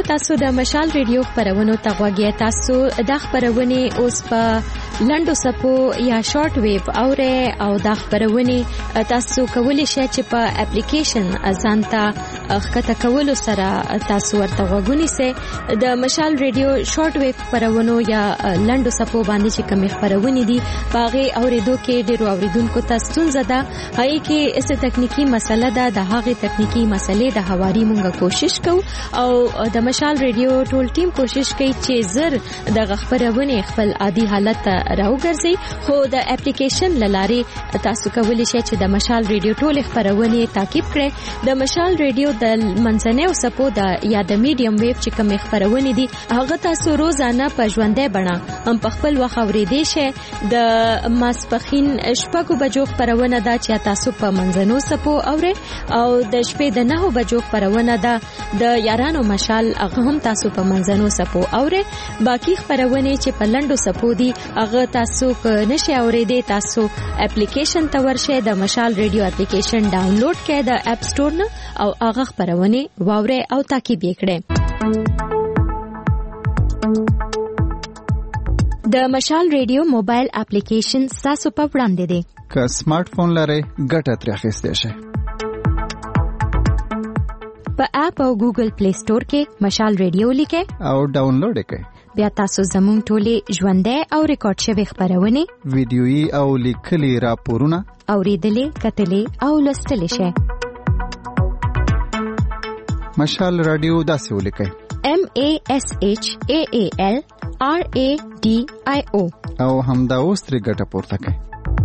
تاسو د مشال ریډیو خبرونو ته غوږی تاسو د خبرونه اوس په لندو سپو یا شارټ ویو اوره او د خبرونه تاسو کولی شئ چې په اپلیکیشن ازانتا خکته کولو سره تاسو ورته غوږونی سي د مشال ریډیو شارټ ویو خبرونو یا لندو سپو باندې چې کوم خبرونه دي باغې اوریدو کې ډیرو اوریدونکو تاسو زده هي کې اس تکنیکی مسله ده د هغه تکنیکی مسلې د حواري مونږه کوشش کوو او د مشال ریډیو ټول ټیم کوشش کوي چې زر د خبرونه خپل عادي حالت راوګرځي خو د اپلیکیشن لارې تاسو کولی شئ چې د مشال ریډیو ټول خبرونه تعقیب کړئ د مشال ریډیو د منځنۍ او سپو د یا د میډیم ویو چې کوم خبرونه دي هغه تاسو روزانه په ژوندۍ بڼه هم په خپل وخت اوریدئ شئ د ماسپخین شپږو بجو خبرونه ده چې تاسو په منځنو سپو اورئ او د شپې د 9 بجو خبرونه ده د یارانو مشال هغه هم تاسو په منځنو سپو اوره باقی خبرونه چې په لندو سپو دي هغه تاسو نشئ اوریدئ تاسو اپلیکیشن ته ورشئ د مشال ریډیو اپلیکیشن ډاونلوډ کړئ د اپ سٹور نه او هغه خبرونه واورئ او تعقیب کړئ د مشال ریډیو موبایل اپلیکیشن تاسو په وړاندې دی که سمارټ فون لرئ ګټه ترې اخیستی شئ په اپ او ګوګل پلی سٹور کې مشال ریډیو لیکئ او ډاونلوډ کړئ بیا تاسو زموږ ټولې ژوندۍ او ریکارډ شوی خبرونه ویډیويي او لیکلي راپورونه اوریدلې کتلې او لوستلې شئ مشال رادیو داسې ولیکئ MASHAALRADIO او همدا اوس ترې ګټه پورته کړئ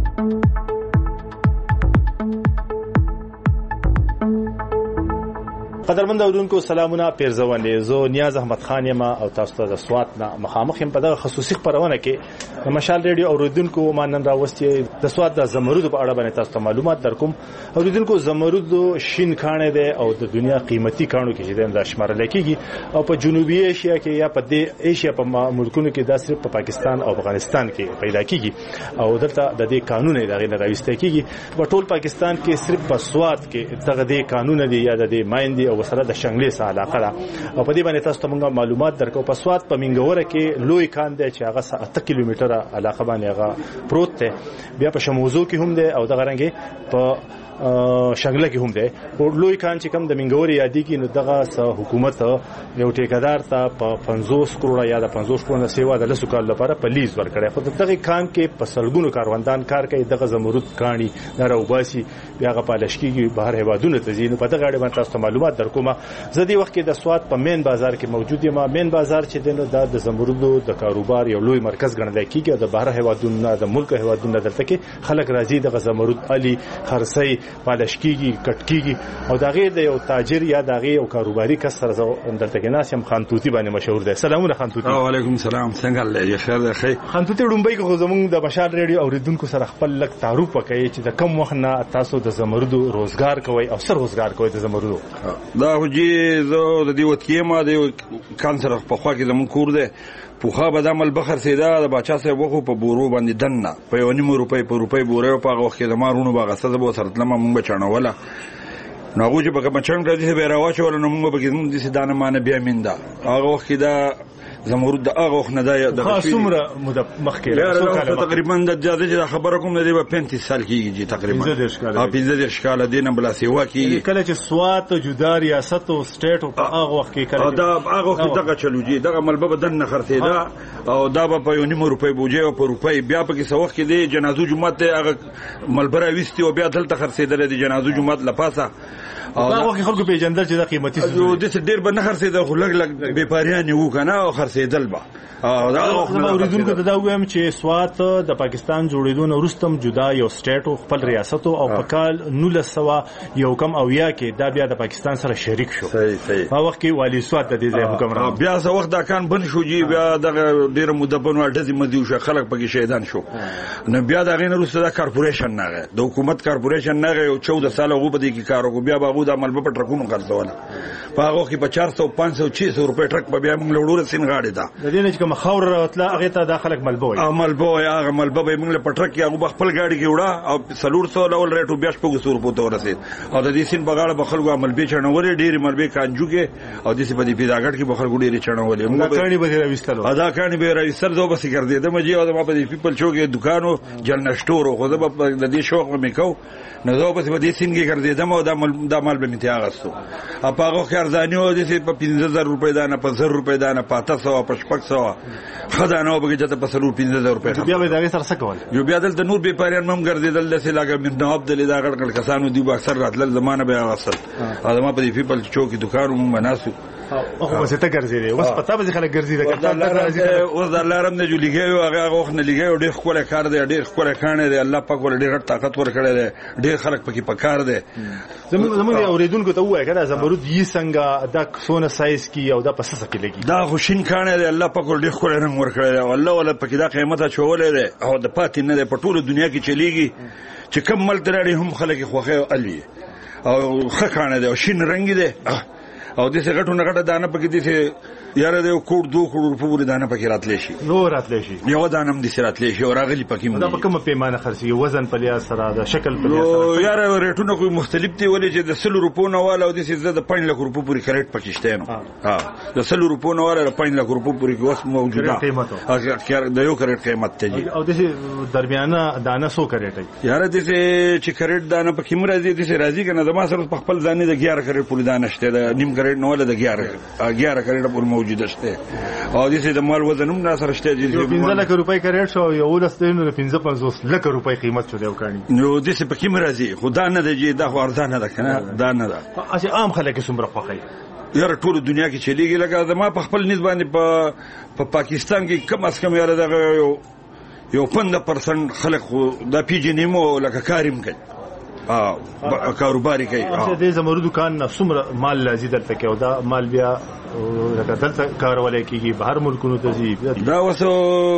قدرمند اوریدونکو سلامونه پیرزوانې زه نیاز احمد خان یم او تاسو ته د سوات نه مخامخ یم په دغه خصوصي خبرونه کې د مشال ریډیو اوریدونکو مانن راوستي د سوات د زمرود په اړه باندې تاسو ته معلومات درکوم اوریدونکو زمرود شین کانه ده او د دنیا قیمتي کانو کې چې د شمارل کېږي او په جنوبي ایشیا کې یا په د ایشیا په ملکونو کې دا صرف په پاکستان او افغانستان کې پیدا کېږي او دلته د دې قانون دغه نه راوستي کېږي په ټول پاکستان کې صرف په سوات کې دغه د قانون دی یا د مایندې او سره د شنګلې سره علاقه ده او په دې باندې تاسو ته موږ معلومات درکو په سوات په منګوره کې لوی کان دی چې هغه 8 کیلومتره علاقه باندې هغه پروت دی بیا په شموزو کې هم دی او دغه رنګه په شنګله کې هم دی او لوی کان چې کم د منګوري یادی کې نو دغه حکومت یو ټیکدار ته په 50 کروڑه یا د 50 کروڑه سیوا د لسو کال لپاره په لیز ورکړي خو دغه کان کې په سلګونو کاروندان کار کوي دغه زمرد کانی دروباسي بیا غ پالشکیږي بهر هوادونه ته ځینو په دغه اړه باندې تاسو معلومات درکوم زه دی وخت کې د سوات په مین بازار کې موجود یم مین بازار چې دنه د زمردو د کاروبار یو لوی مرکز ګڼل کېږي د بهر هوادونه د ملک هوادونه دلته کې خلک راځي د زمرد علي خرسي پالشکیږي کټکیږي او دغه د یو تاجر یا دغه یو کاروباري کس سره دلته کې ناس هم خان توتی باندې مشهور دی سلامونه خان توتی وعلیکم السلام څنګه الله خیر ده خیر خان توتی ډومبای کو زموږ د مشال ریډیو اوریدونکو سره خپل لک تعارف وکړي چې د کم وخت نه تاسو د زمردو روزګار کوي او سر روزګار کوي د زمردو دا هجی زه د دې وتکې ما د کانسر په خوا کې زمون کور دی پوخا به د عمل بخر سیدا د باچا صاحب وخو په بورو باندې دنه په 1.5 روپۍ په روپۍ بوره په هغه وخت کې د مارونو باغ سره به سره تلم مونږ بچانوله نو هغه چې په مچنګ راځي به راوچول نو مونږ به کې د سیدانه مان بیا میندا هغه وخت دا زمرد د هغه وخت نه د خاصومره مخکې تقریبا د جاده خبره کوم د 35 سال کېږي تقریبا 15 کال د نه بلا سیوا کېږي کله چې سوات جدا ریاست او سټیټ او هغه وخت کې کله دا هغه وخت دغه چلوږي دغه ملبه بدن نه خرڅیدا او دا په 1.5 روپۍ بوجه او په روپۍ بیا په کې سوخ کې د جنازو جمعه ته هغه ملبره وستي او بیا دلته خرڅیدل د جنازو جمعه لپاسه او دا وخت خلکو په جندر چې د قیمتي څه د ډیر بنه خرڅیدل خو لګ به پاریان یو کنه او خرڅیدل با دا اوریدونکو ته دا وایم چې سوات د پاکستان جوړېدو نه وروسته جدا یو سټیټ او خپل ریاست او په کال 1900 یو کم او یا کې دا بیا د پاکستان سره شریک شو صحیح هغه وخت کې والی سوات د دې حکمران بیا څه وخت دا کان بن شو جی بیا دغه ډیر مدبن ورته مدیو شو خلک پکې شهیدان شو نو بیا دا غین وروسته د کارپوریشن نه د حکومت کارپوریشن نه یو 14 سال غو په دې کې کار وکړ بیا هغه د ملبه په ټرکونو خرڅول په هغه کې په 400 500 600 روپے ټرک په بیا موږ لوړو سین غاړي دا د دې نه چې کوم خاور راتله هغه ته داخلك ملبه وي ملبه هغه ملبه به موږ په ټرک کې هغه خپل گاډي کې وړه او 300 ډول ریټو بیا شپږ 100 روپے ته ورسید او د دې سین بغاړه بخلګو ملبه چنولې ډېری ملبه کانجو کې او د دې په دې پیداګټ کې بخلګو ډېری چنولې موږ کانی به راوستلو ادا کانی به راوستل زو بس ګرځې د مجي او ما په دې پیپل چوکې دکانو جنشتورو خو د دې شوق مې کو نو زه په دې سین کې ګرځېدم او د مال به میته اغستو اپاغه خرزاني او د په 15000 روپے دانه په 1000 روپے دانه په 700 په 600 خدانه به جته په 15000 روپے بیا به دا سره څه کول یو بیا دلته نور به پاریان مم ګرځیدل د سلاګه من نواب د لیدا غړ کسانو دی با اکثر راتل زمانه به اغسل ادمه په دې پیپل چوکې دکانو مم مناسب او بس ته ګرځي اوس پتا به خلک ګرځي دا اوس د لارم نه جوړیږي هغه وخت نه لګي ډېر خپل کار دی ډېر خپل کانه دی الله پاک ور ډېر طاقت ور کړی دی ډېر خلک پکې پکار دی زموږ اوریدونکو ته وایي کړه زمرود یې څنګه دا سونه سایز کی او دا پسه کې لګي دا خوشین کانه دی الله پاک ور ډېر خپل رنگ ور کړی دی الله ولا پکې دا قیمت چولې دی او د پاتې نه دی په ټوله دنیا کې چلیږي چې کم مل ترړي هم خلک خوخه الوي او خکانه دی او شین رنگ دی او دې څنګه ټونه غټه دانه پکې دي یاره د 1 2 کروڑ روپے پورې دانه پکې راتلې شي نو راتلې شي یو دانم دي راتلې شي او راغلي پکې مو دا په کومه پیمانه خرڅي وزن په لحاظ سره د شکل په لحاظ سره یاره ریټونه کوم مختلف دي ولې چې د 100 روپو نه والا او د څه د 5 لک روپو پورې کریټ پکې شته نو د 100 روپو نه والا د 5 لک روپو پورې اوس موجوده قیمت د یو کریټ قیمت ته او د درمیانه دانه سو کریټ یاره د چې کریټ دانه پکې مرزي د راځي کنه د ما سره په خپل ځانې د 11 کریټ پورې دانه شته د نیم کریټ نه والا د 11 کریټ پورې موجوده شته او دې د مال وزن هم ناسره شته چې 15 لک روپۍ کریټ شو یو لستینو 15 لک روپۍ قیمت شو دی وکړي نو دې څه پکې مرزي خدا نه دی دا خو ارزانه ده کنه دا نه ده اسی عام خلک څومره خوخی یاره ټول دنیا کې چلیږي لکه زما په خپل نسبت په پاکستان کې کم از کم یاره دغه یو 15% خلک دا پیجنیمو لکه کاریم کوي کاروباري کوي چې د زمرو دکان نه څومره مال لازم دلته کې او دا مال بیا لکه دلته کارول کېږي بهر ملکونو ته ځي دا وسو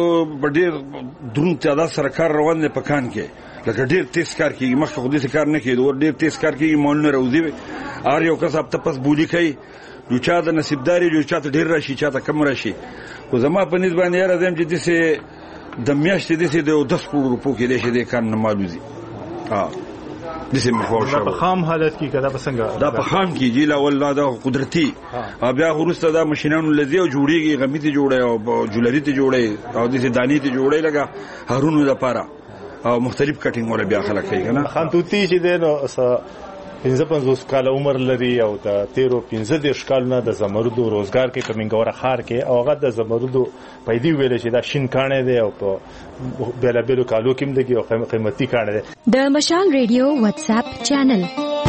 ډېر درون تعداد سره کار روان دی په کان کې لکه ډېر تیز کار کېږي مخکې خو داسې کار نه کېدو ډېر تیز کار کېږي مالونه راوځي هر یو کس هفته پس بولي کوي یو چا د نصیبداري یو چا ته ډېر راشي چا ته کم راشي خو زما په نسبت باندې یاره زم چې داسې د میاشتې داسې د 10 کروڑ روپو کې دی چې د کار نه مال وځي دسه مخور شو په خام حالت کې کدا پسنګ دا په خام کې جیلا والله دا قدرتي بیا ورسته دا ماشينانو لذي او جوړيږي غمیته جوړي او جولري ته جوړي او دسه دانی ته جوړي لگا هارونو د پاره او مختلف کټینګ ور بیا خلک کوي کنه خان توتی چې د 55 کال عمر لري او د 13-15 کال نه د زمردو روزګار کې کمنګوره خار کې او هغه د زمردو پیدا ویل چې دا شین کانه دی او په بیلابلو کالو کې دغه او قیمتي کانه دی د مشال ریډیو واتس اپ چینل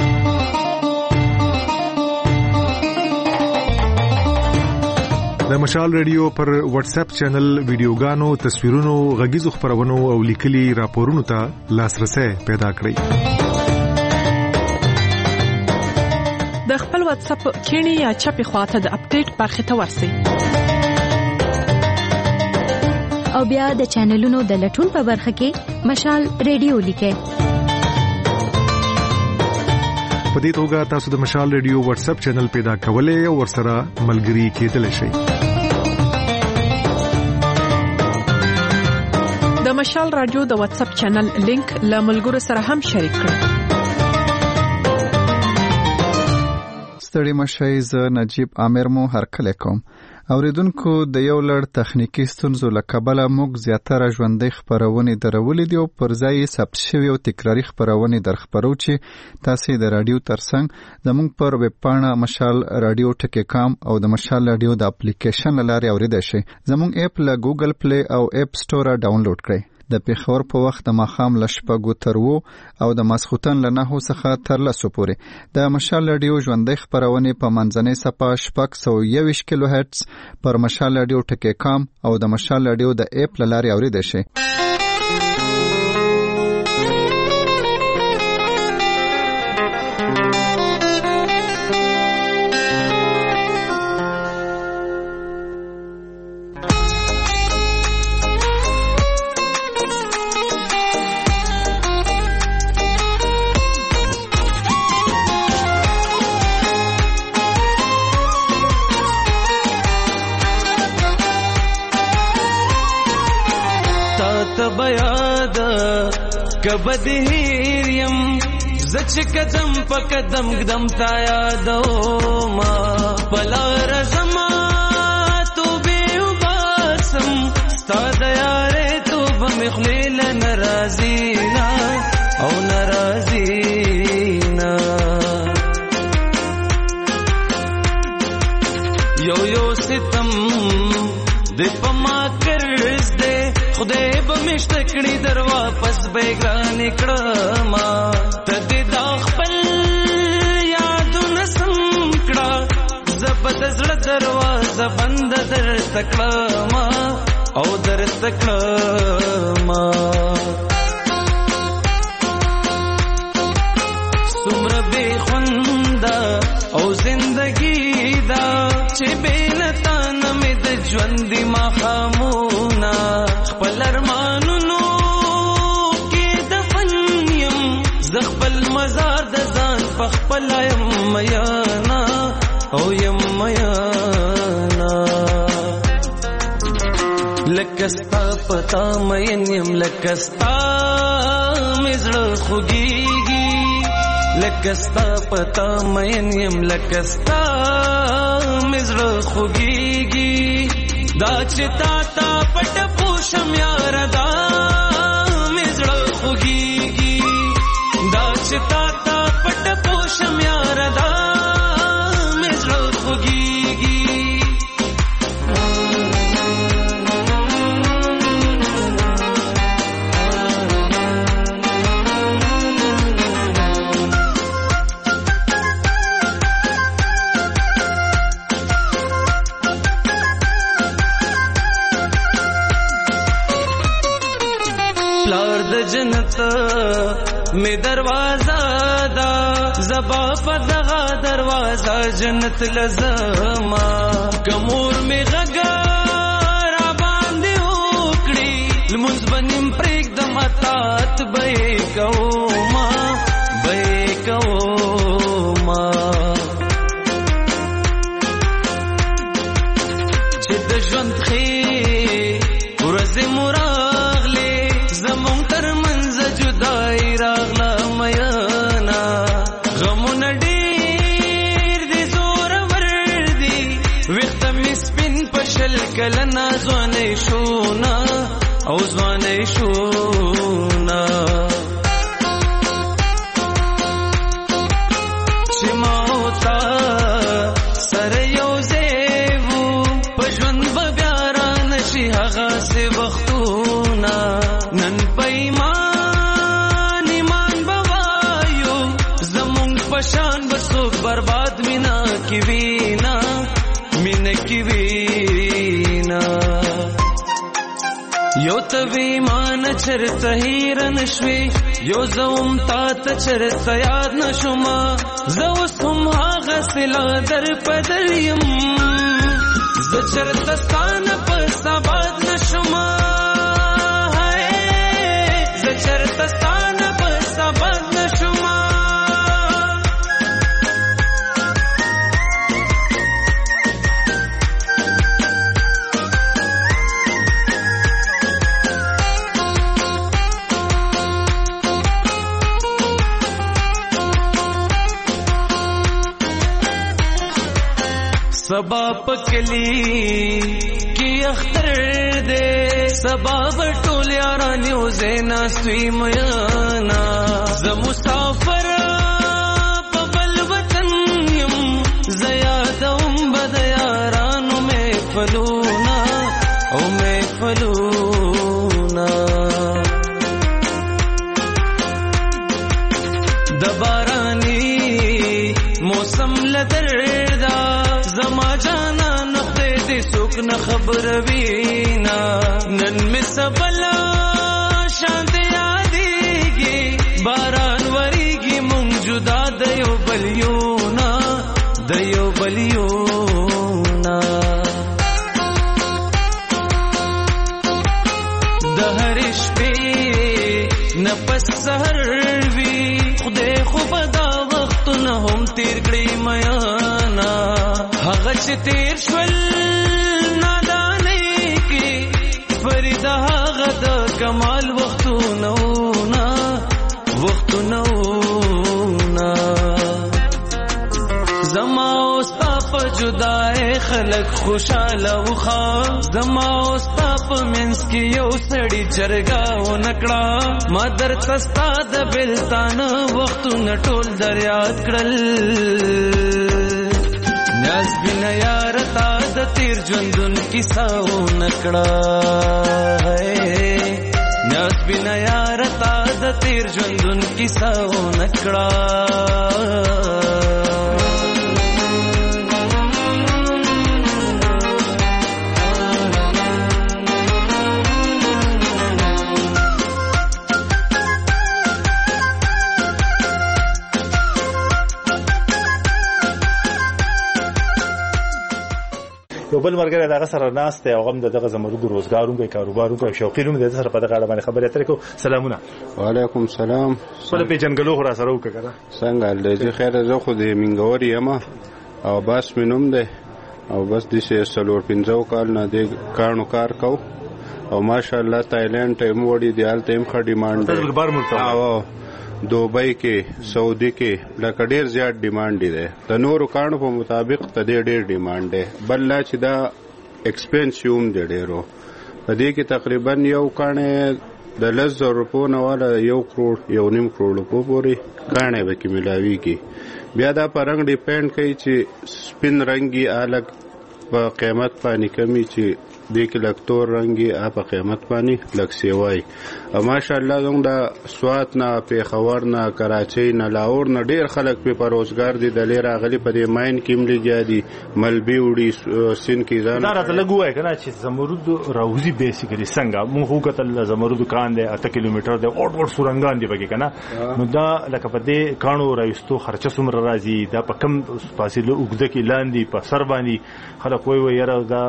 د مشال ریډیو پر واتس اپ چینل ویډیوګانو تصویرونو غږیزو خبرونو او لیکلي راپورونو ته لاسرسي پیدا کړئ د خپل واتس اپ کینی یا چپی خواته د اپډیټ برخه ته ورسئ او بیا د چینلونو د لټون په برخه کې مشال ریډیو لیکئ په دې توګه تاسو د مشال ریډیو واتس اپ چینل پیدا کولای او ورسره ملګري کېدلی شئ د مشال رادیو د واتس اپ چینل لینک له ملګرو سره هم شریک کړئ ستړي مشئ ز نجیب عامر مو هرکله کوم اوریدونکو د یو لړ تخنیکی ستونزو لکبله موږ زیاتره ژوندۍ خبرونه درولې دي او پر ځای ثبت شوی او تکراری خبرونه درخبرو چې تاسو د رادیو ترڅنګ زموږ پر ویب پاڼه مشال رادیو ټکی.com او د مشال رادیو د اپلیکیشن لارې اوریدئ شئ زموږ اپ له ګوګل پلی او اپ سٹور ډاونلوډ کړئ د پیښور په وخت د ماخام لشپګو ترو او د ماسختن له 9 څخه تر 10 پورې د مشال رادیو ژوندۍ خبرونه په منځنۍ صفه 121 کیلو هرتز پر مشال رادیو ټکی.com او د مشال رادیو د اپ لارې اوریدئ شئ بیاد کبد هیریم زچ قدم په قدم قدم تا یادو ما بلا رزما تو به وباسم ستا د یارې تو به مخلیل ناراضینا او ناراضینا یو یو ستم د پما کرز دے خدای به مشتکړي در واپس بیگان کړما تدې دا خپل یادونه سم کړه زبد زړه دروازه بند در تکړما او در تکړما څومره بے خوندا او زندگی دا چې بینتا نمې د ژوند ما خامونا خپل ارمانونو کې دفن یم زه خپل مزار د ځان په خپل یم میانا او یم میانا لکستا پتا مین یم لکستا مزړه خوږیږي لکستا پتا مین یم لکستا مزړه خوږیږي دا چې تا تا پټ پوشم یار دا مزړه خوږیږي دا چې تا تا پټ پوشم یار دا مزړه خوږیږي جنت میں دروازہ دا زبا پدغا دروازہ جنت لزما کمور میں غگا را باندې وکړي لمونځ بنیم پریک دم اتات بے کوما چې د ژوند خې ورځې مراغله زمون تر منځ جدای راغلا میانا غمون ډیر دي زور ور دي وخت می سپین پشل کلنا ځوانې شونا او ځوانې شونا چې ماوتا سره یو زیو پژوند بیا را نشي هغه سي وختونه نن پیمان ایمان بوایو زمون پشان بسوک برباد مینا کی وینا یو تویمان چرته هیر نشوي یو زوم تا ته چرته یاد نشوما زو سم هغه سلا در پدریم ز چرته ستان په سباد نشوما چرتستانه په سبد نشما سبا پکلی کی اختر دے سبا بټول یارانیو زینا سوی میانا ز مسافر په بل وطن یم زیادم بد یارانو می فلونا او می فلونا د بارانی موسم لدردا زما جانا نخدے دی سوک ن خبر وینا نن می سبلا شانت یادیگی باران وریگی مونږ جدا دیو بلیونا د هر شپې نفس سحر وی خدای خو بدا وختونه هم تیر کړی میانا هغه چې تیر شول نادانې کې فرید هغه د کمال وختونه زما او ستا په جدای خلک خوشاله وخا زما او ستا په منځ کې یو سړی جرګه ونکړه ما درته ستا د بېلتانه وختونه ټول در یاد کړل نیاز بینه یاره تا د تیر ژوندون کیسه ونکړه نیاز بینه یاره تا د تیر ژوندون کیسه ونکړه یو بل مرګره دغه سره ناشته او غم دغه زمرد روزګارونو کوي کاروبارونو شوقینو د سره په دغه اړه باندې خبرې اترې کو. سلامونه. وعلیکم سلام. په دې جنگلو خورا سره وکړه څنګه لږه خیر زه خو د منګور یم او بس مینوم ده او بس د سلور 15 کال نه د کارونو کار کو او ماشاءالله تایلند ته موړي دی حالت هم خ ډیماند ده او دوبۍ کې سعودي کې لکه ډیر زیات ډیماند دی د نورو کارونو په مطابق ته ډیر ډیماند دی بل لا چې دا ایکسپنسیوم دی ډیرو په دې کې تقریبا یو کانه د 1,000 روپو نه والا 1 کروڑ 1.5 کروڑ روپو پورې کانه به کې ملاوي کې بیا دا په رنگ ډیپند کوي چې سپین رنگي الګ په قیمت باندې کمی چې دې کې لکتور رنگي په قیمت باندې لک سیوای او ماشاءالله زموږ د سوات نه پیښور نه کراچۍ نه لاهور نه ډیر خلک په روزګار دي د لیر اغلی په دې ماین کې ملګیا دي ملبي وړي سین کې ځان دا راته لګوي کنه چې زمرد راوزی بیسیکلی څنګه مونږ وکتل زمرد کان دی 8 کیلومتر دی اور سورنګان دی بګی کنه نو دا لکه په دې کانو راوستو خرچه څومره راځي دا په کم فاصله وګد کې لاندې په سر باندې خلک وایي یاره دا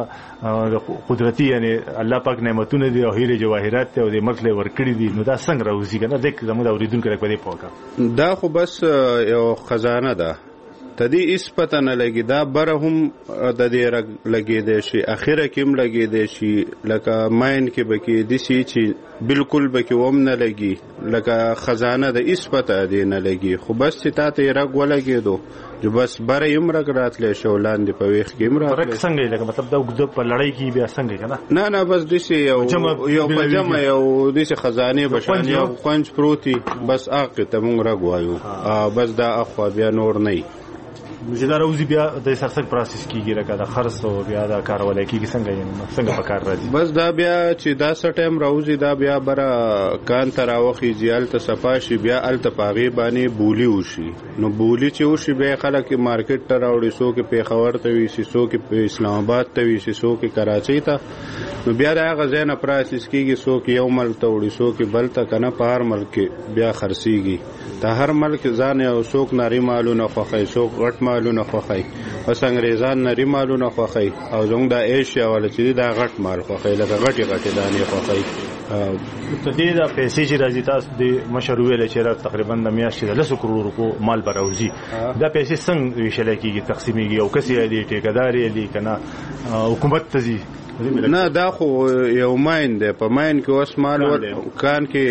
قدرتی یعنی الله پاک نعمتونه دي او هیره جواهرات او د مرکله ورکړي دي نو دا څنګه راوځي کنه د زموږ اوریدونکو په دې پوهه دا خو بس یو خزانه ده تدې اس پته نه لګي دا بره هم د دې لګي دی شي اخره کې هم لګي دی شي لکه ماین کې بکی دي شي چې بالکل بکی وم نه لګي لکه خزانه د اس پته دی نه لګي خو بس چې تاسو یې رګ ولګي دو جو بس بره یم رګ راتلې شو لاندې په ویخ کې مرا رګ څنګه لګي مطلب دا وګد په لړۍ کې بیا څنګه کنه نه بس د شي یو په جمع یو د شي خزانه بشان یو خنج پروتي بس اخ ته مونږ رګ وایو بس دا اخو بیا نور نه مجدار اوزی بیا د سرسک پروسس کیږي لکه د خرڅ او بیا د کارولای کیږي څنګه په کار راځي بس دا بیا چې دا سټیم راوځي دا بیا بره کان تر واخی زیال ته صفاشي بیا ال تپاغي باندې بولی وشي نو بولی چې وشي بیا خلک مارکیټ ته راوړي سو کې پیښور ته وي سو کې اسلام آباد ته وي سو کې کراچۍ ته نو بیا دا غزنه پروسس کیږي سو کې یو ملک ته وړي سو کې بل ته کنه په هر ملک بیا خرسيږي ته هر ملک ځان یو سوک ناری مالونه خوخی سوک غټ مالونه خوخی اوس انګریزان نری مالونه خوخی او زموږ د ایشیا ول چې دا غټ مال خوخی لکه غټي دانې خوخی ته دې دا پیسې چې راځي تاسو د مشروع ویل چې تقریبا د میاشتې 10 کروڑ روپو مال براوځي دا پیسې څنګه ویشل کیږي تقسیمېږي او کسي دی ټیکدار دی کنه حکومت ته ځي نه دا خو یو ماین دی په ماین کې اوس مال کان کې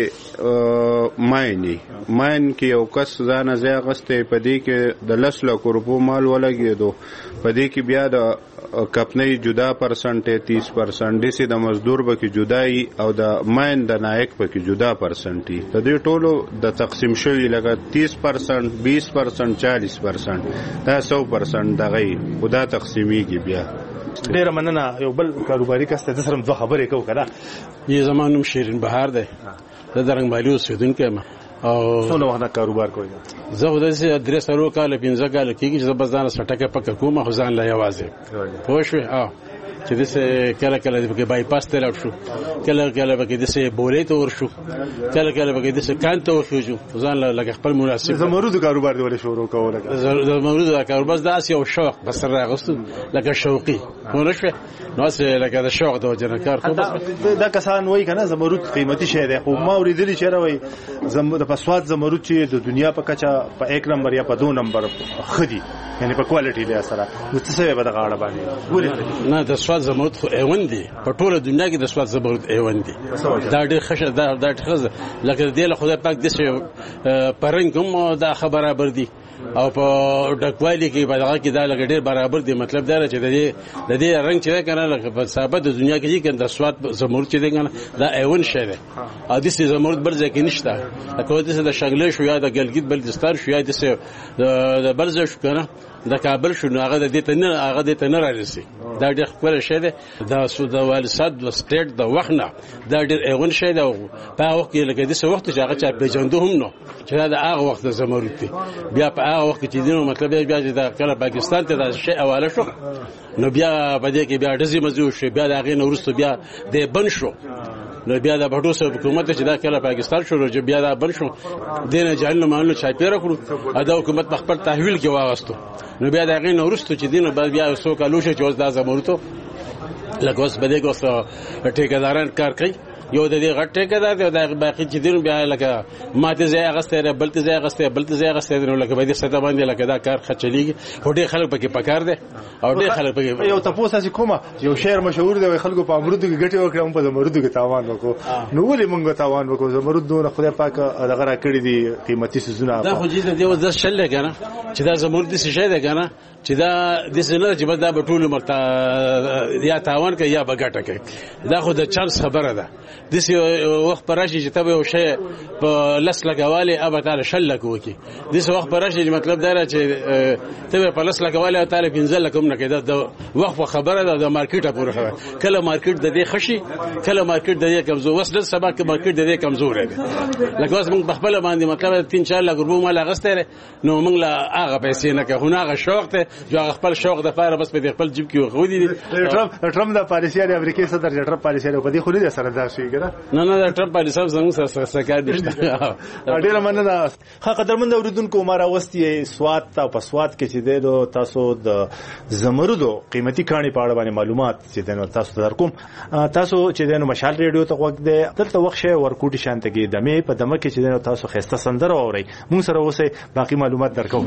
ماین کې یو کس ځان ځای غسته په دې کې د 10 لک روپو مال ولګېدو په دې کې بیا د کپنۍ جدا پرسنټ 30% دي سي د مزدور به کې جدای او د ماین د نایک به کې جدا پرسنټ دي د دې ټولو د تقسیم شوی لکه 30% 20% 40% دا 100% دغه خدا تقسیمیږي بیا ډیر مننه یو بل کاروباري کسته د سره دوه خبرې کو کړه یی زمانوم شیرین بهار ده د درنګ بالیو سودونکو ما او څونه وخت کاروبار کوي زه خو د ادرس ورو کال 15 کال کېږي چې بازار سټکه پک کوم خو ځان لا یوازې پوه شو چې د کله به بای پاس ته لاړ شو کله به د بولې ته ور شو کله به د کان ته ور شو ځان لا خپل مناسب زمرد کاروبار دی ولې شروع کوله زمرد کاروبار داس یو شوق بس راغستو لکه شوقي نو شوه نو لکه د شوق د جنکار خو دا کسان وای کنه زمرد قیمتي شی دی خو ما اوریدلی چې راوي د پسواد زمرد چې د دنیا په کچا په 1 نمبر یا په 2 نمبر خدي یعنی په کوالټي له سره د څه به د غاړه باندې ولې نه د سواد زمرد خو ایوان دي په ټوله دنیا کې د سواد زمرد ایوان دي دا ډېر خشه دا خزه لکه دې له خدای پاک دې پرنګ کوم دا خبره بر دي او په ډکوالي کې بدغه کې دا لګ ډېر برابر دي مطلب دا چې د دې رنگ چې کنه لکه په ثابت د دنیا کې چې د سواد زمرد چې دی کنه دا ایوان شه ده ا دې زمرد بل ځکه نشته لکه د شغله شو یا د ګلګیت بلتستان شو یا د برزه شو کنه د کابل شو هغه د دې ته نه راځي دا ډېر خپل شی دی دا سود والساد د سټیټ د وښنه دا ډېر ایون شی دی په وخت کې لکه د څه وخت چې هغه چا پیژندو هم نو چې دا هغه وخت زمرد دی بیا په هغه وخت کې دینو مطلب بیا چې دا کله پاکستان ته دا شی حواله شو نو بیا په دې کې بیا دزي مزو شو بیا دا غي نو ورسته بیا د بن شو نو بیا د بډو سره حکومت چې دا کله پاکستان شو چې بیا دا بن شو دینه جهل مانلو چاپیره کړو ادا حکومت خپل تحویل کې واغستو نو بیا دا غي نو ورسته چې دینه بیا سو کالو شو چې دا زمرد لکه اوس بده کوس ټیکداران کار کوي یو د دې غټ ټیکدار دی دا باقي چې دین بیا لکه ماته ځای غسته بلته ځای غسته نو لکه به دې ستا باندې لکه دا کار خچلېږي هډې خلک پکې پکار دي او ډېر خلک پکې یو تاسو چې کومه یو شعر مشهور دی خلکو په امرود کې ګټي وکړم په امرود کې تاوان وکړو نو ولې موږ تاوان وکړو زمرد دونه خدای پاک دغه را کړی دي قیمتي سيزونه دا خو دې د شل کنه چې دا زمرد څه شي دی کنه چې دا د سينه چې بس دا په ټول مرته یا تاوان کوي یا بغټه کوي دا خو د چانس خبره ده د وخت پراشي چې تبه یو شی په لس لګواله ابا تعالی شل کوي د وخت پراشي مطلب دا چې تبه په لس لګواله تعالی پنځل لکم نه کېده د وخت خبره ده د مارکیټه پورې خبره کله مارکیټ د دې خشي کله مارکیټ د دې کمزور وسل سبا کې مارکیټ د دې کمزور دی لکه اوس موږ خپل باندې مطلب 3-4 لک روپیه مال غسته نو موږ لا هغه پیسې نه که هغه شوق ته جو خپل شوق د پاره بس په خپل جیب کې خو دي ټرمپ د پالیسي د امریکای صدر ټرمپ پالیسي په دې خو دې سره دا شي ګره نه ټرمپ پالیسي څنګه سره کار نشته ډیر مننه ښه قدرمن اوریدونکو مارا وستي سواد ته په سواد کې چې د تاسو د زمردو قیمتي کاني په اړه باندې معلومات چې د تاسو درکوم تاسو چې د مشال ریډیو ته وخت دی دلته وخت شي ورکوټي شانتګي دمه په دمه کې چې د تاسو خسته سندره اوري مون سره اوسه باقي معلومات درکو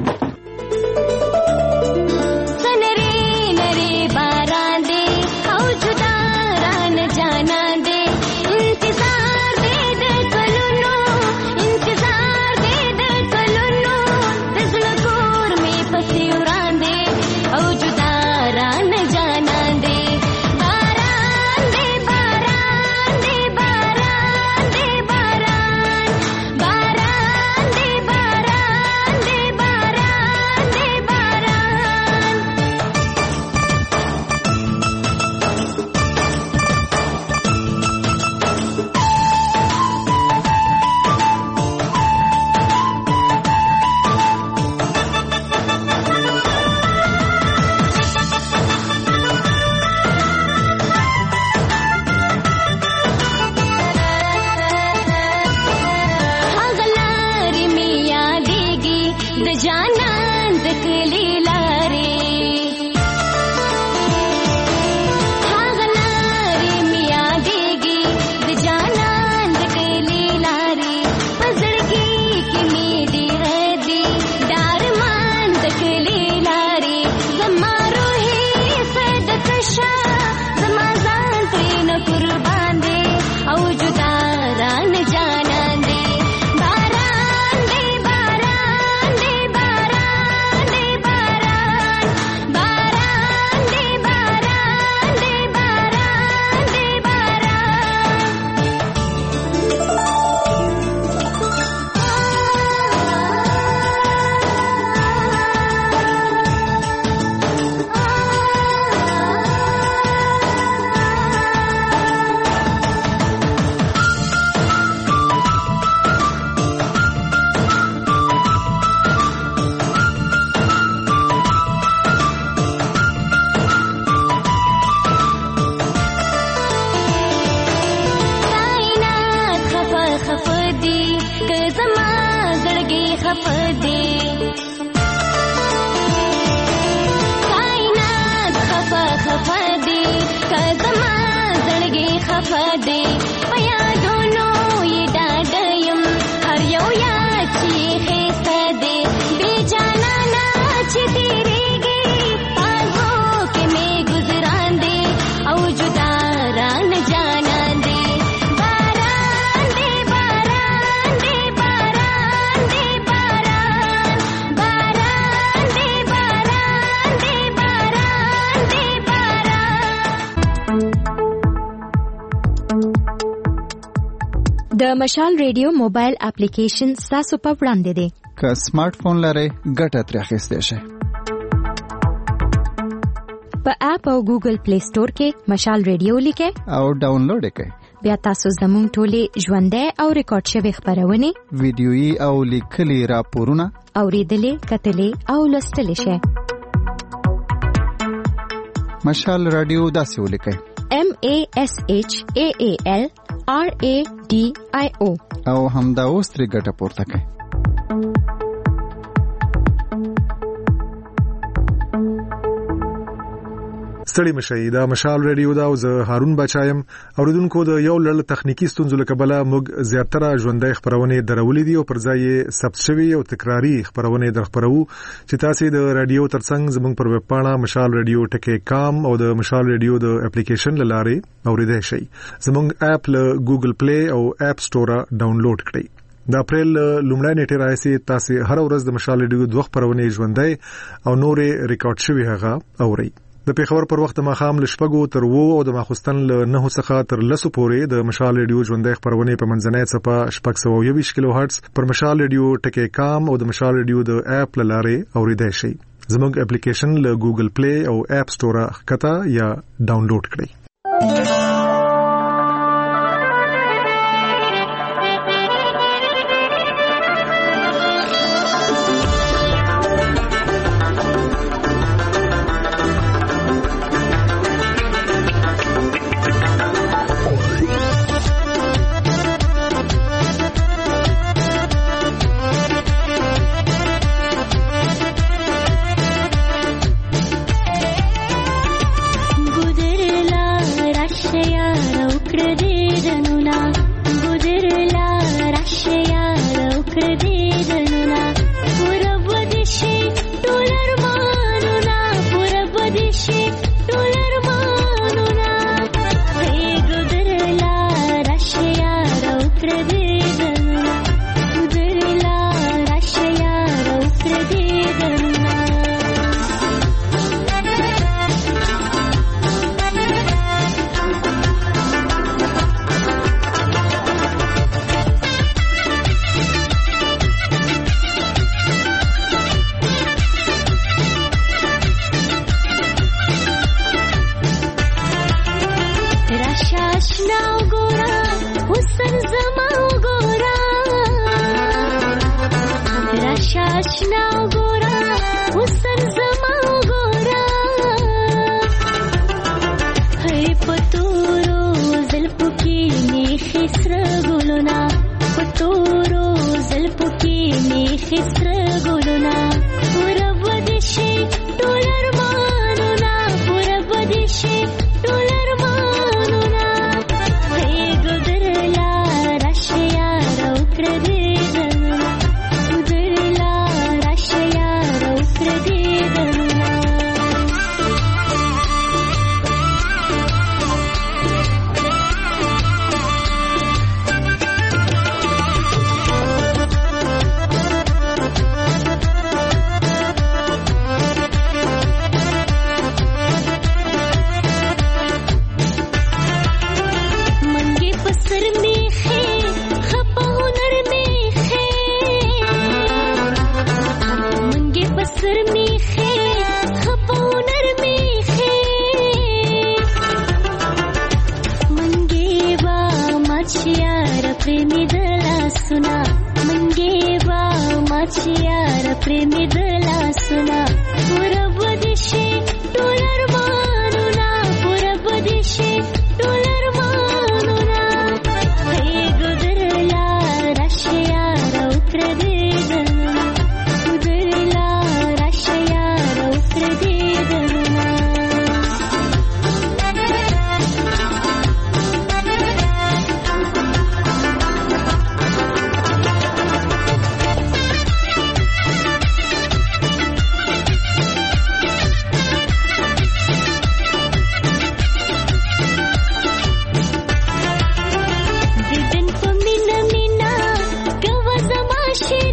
د مشال ریډیو موبایل اپلیکیشن تاسو په وړاندې دی. که سمارټ فون لرئ ګټه ترې اخیستی شئ. په اپ او ګوګل پلی سٹور کې مشال ریډیو لیکئ او ډاونلوډ یې کړئ. بیا تاسو زموږ ټولې ژوندۍ او ریکارډ شوې خبرونه، ویډیويي او لیکلي راپورونه اوریدلې، کتلې او لوستلې شئ. مشال رادیو داسې ولیکئ: MASHAALRADIO او همدا اوس ترې ګټه پورته کړئ. ستړي مشي دا مشال ریډیو دا او زه هارون بچایم. اوریدونکو د یو لړ تخنیکی ستونزو له کبله موږ زیاتره ژوندۍ خبرونه درولې دي او پر ځای ثبت شوی او تکراری خبرونه درخبرو چې تاسو د رادیو ترڅنګ زموږ پر ویب پاڼه mashalradio.com او د مشال ریډیو د اپلیکیشن لاره اوریدای شئ. زموږ اپ له ګوګل پلی او اپ سٹور ډاونلوډ کړئ. د اپریل لومړۍ نیټه راځي تاسو هر ورځ د مشال ریډیو دوه خبرونه ژوندۍ او نورې ریکارډ شوی هغه اورئ. د پیښور پر وخت ماخام ل شپږو تر 2 او د ماخستن ل 9 څخه تر 10 پورې د مشال ریډیو ژوندۍ خبرونه په منځنۍ صفه 620 کیلو هرتز پر مشال ریډیو ټکی کام او د مشال ریډیو د اپ لاره اوریدای شئ. زموږ اپلیکیشن له ګوګل پلی او اپ سٹور ښکته یا ډاونلوډ کړئ. she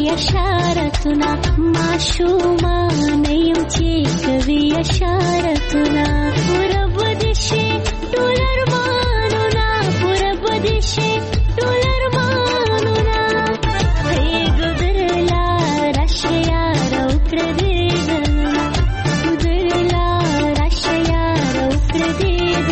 اشارتنا معشومان یم چې کوي اشارتنا پورا بدشي ټول ارمانونه پورا بدشي ټول ارمانونه هي ګدرلا راشیا روکر دې ګدرلا راشیا روکر دې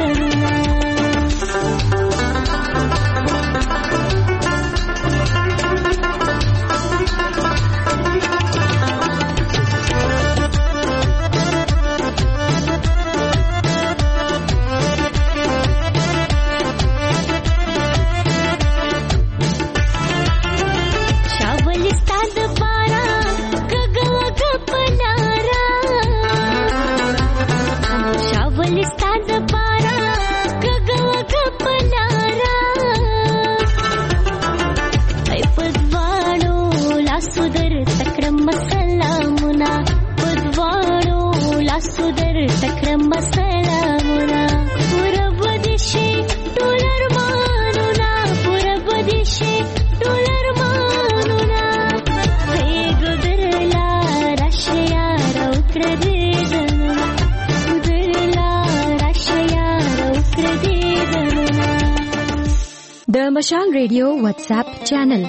د مشال ریډیو واتس اپ چینل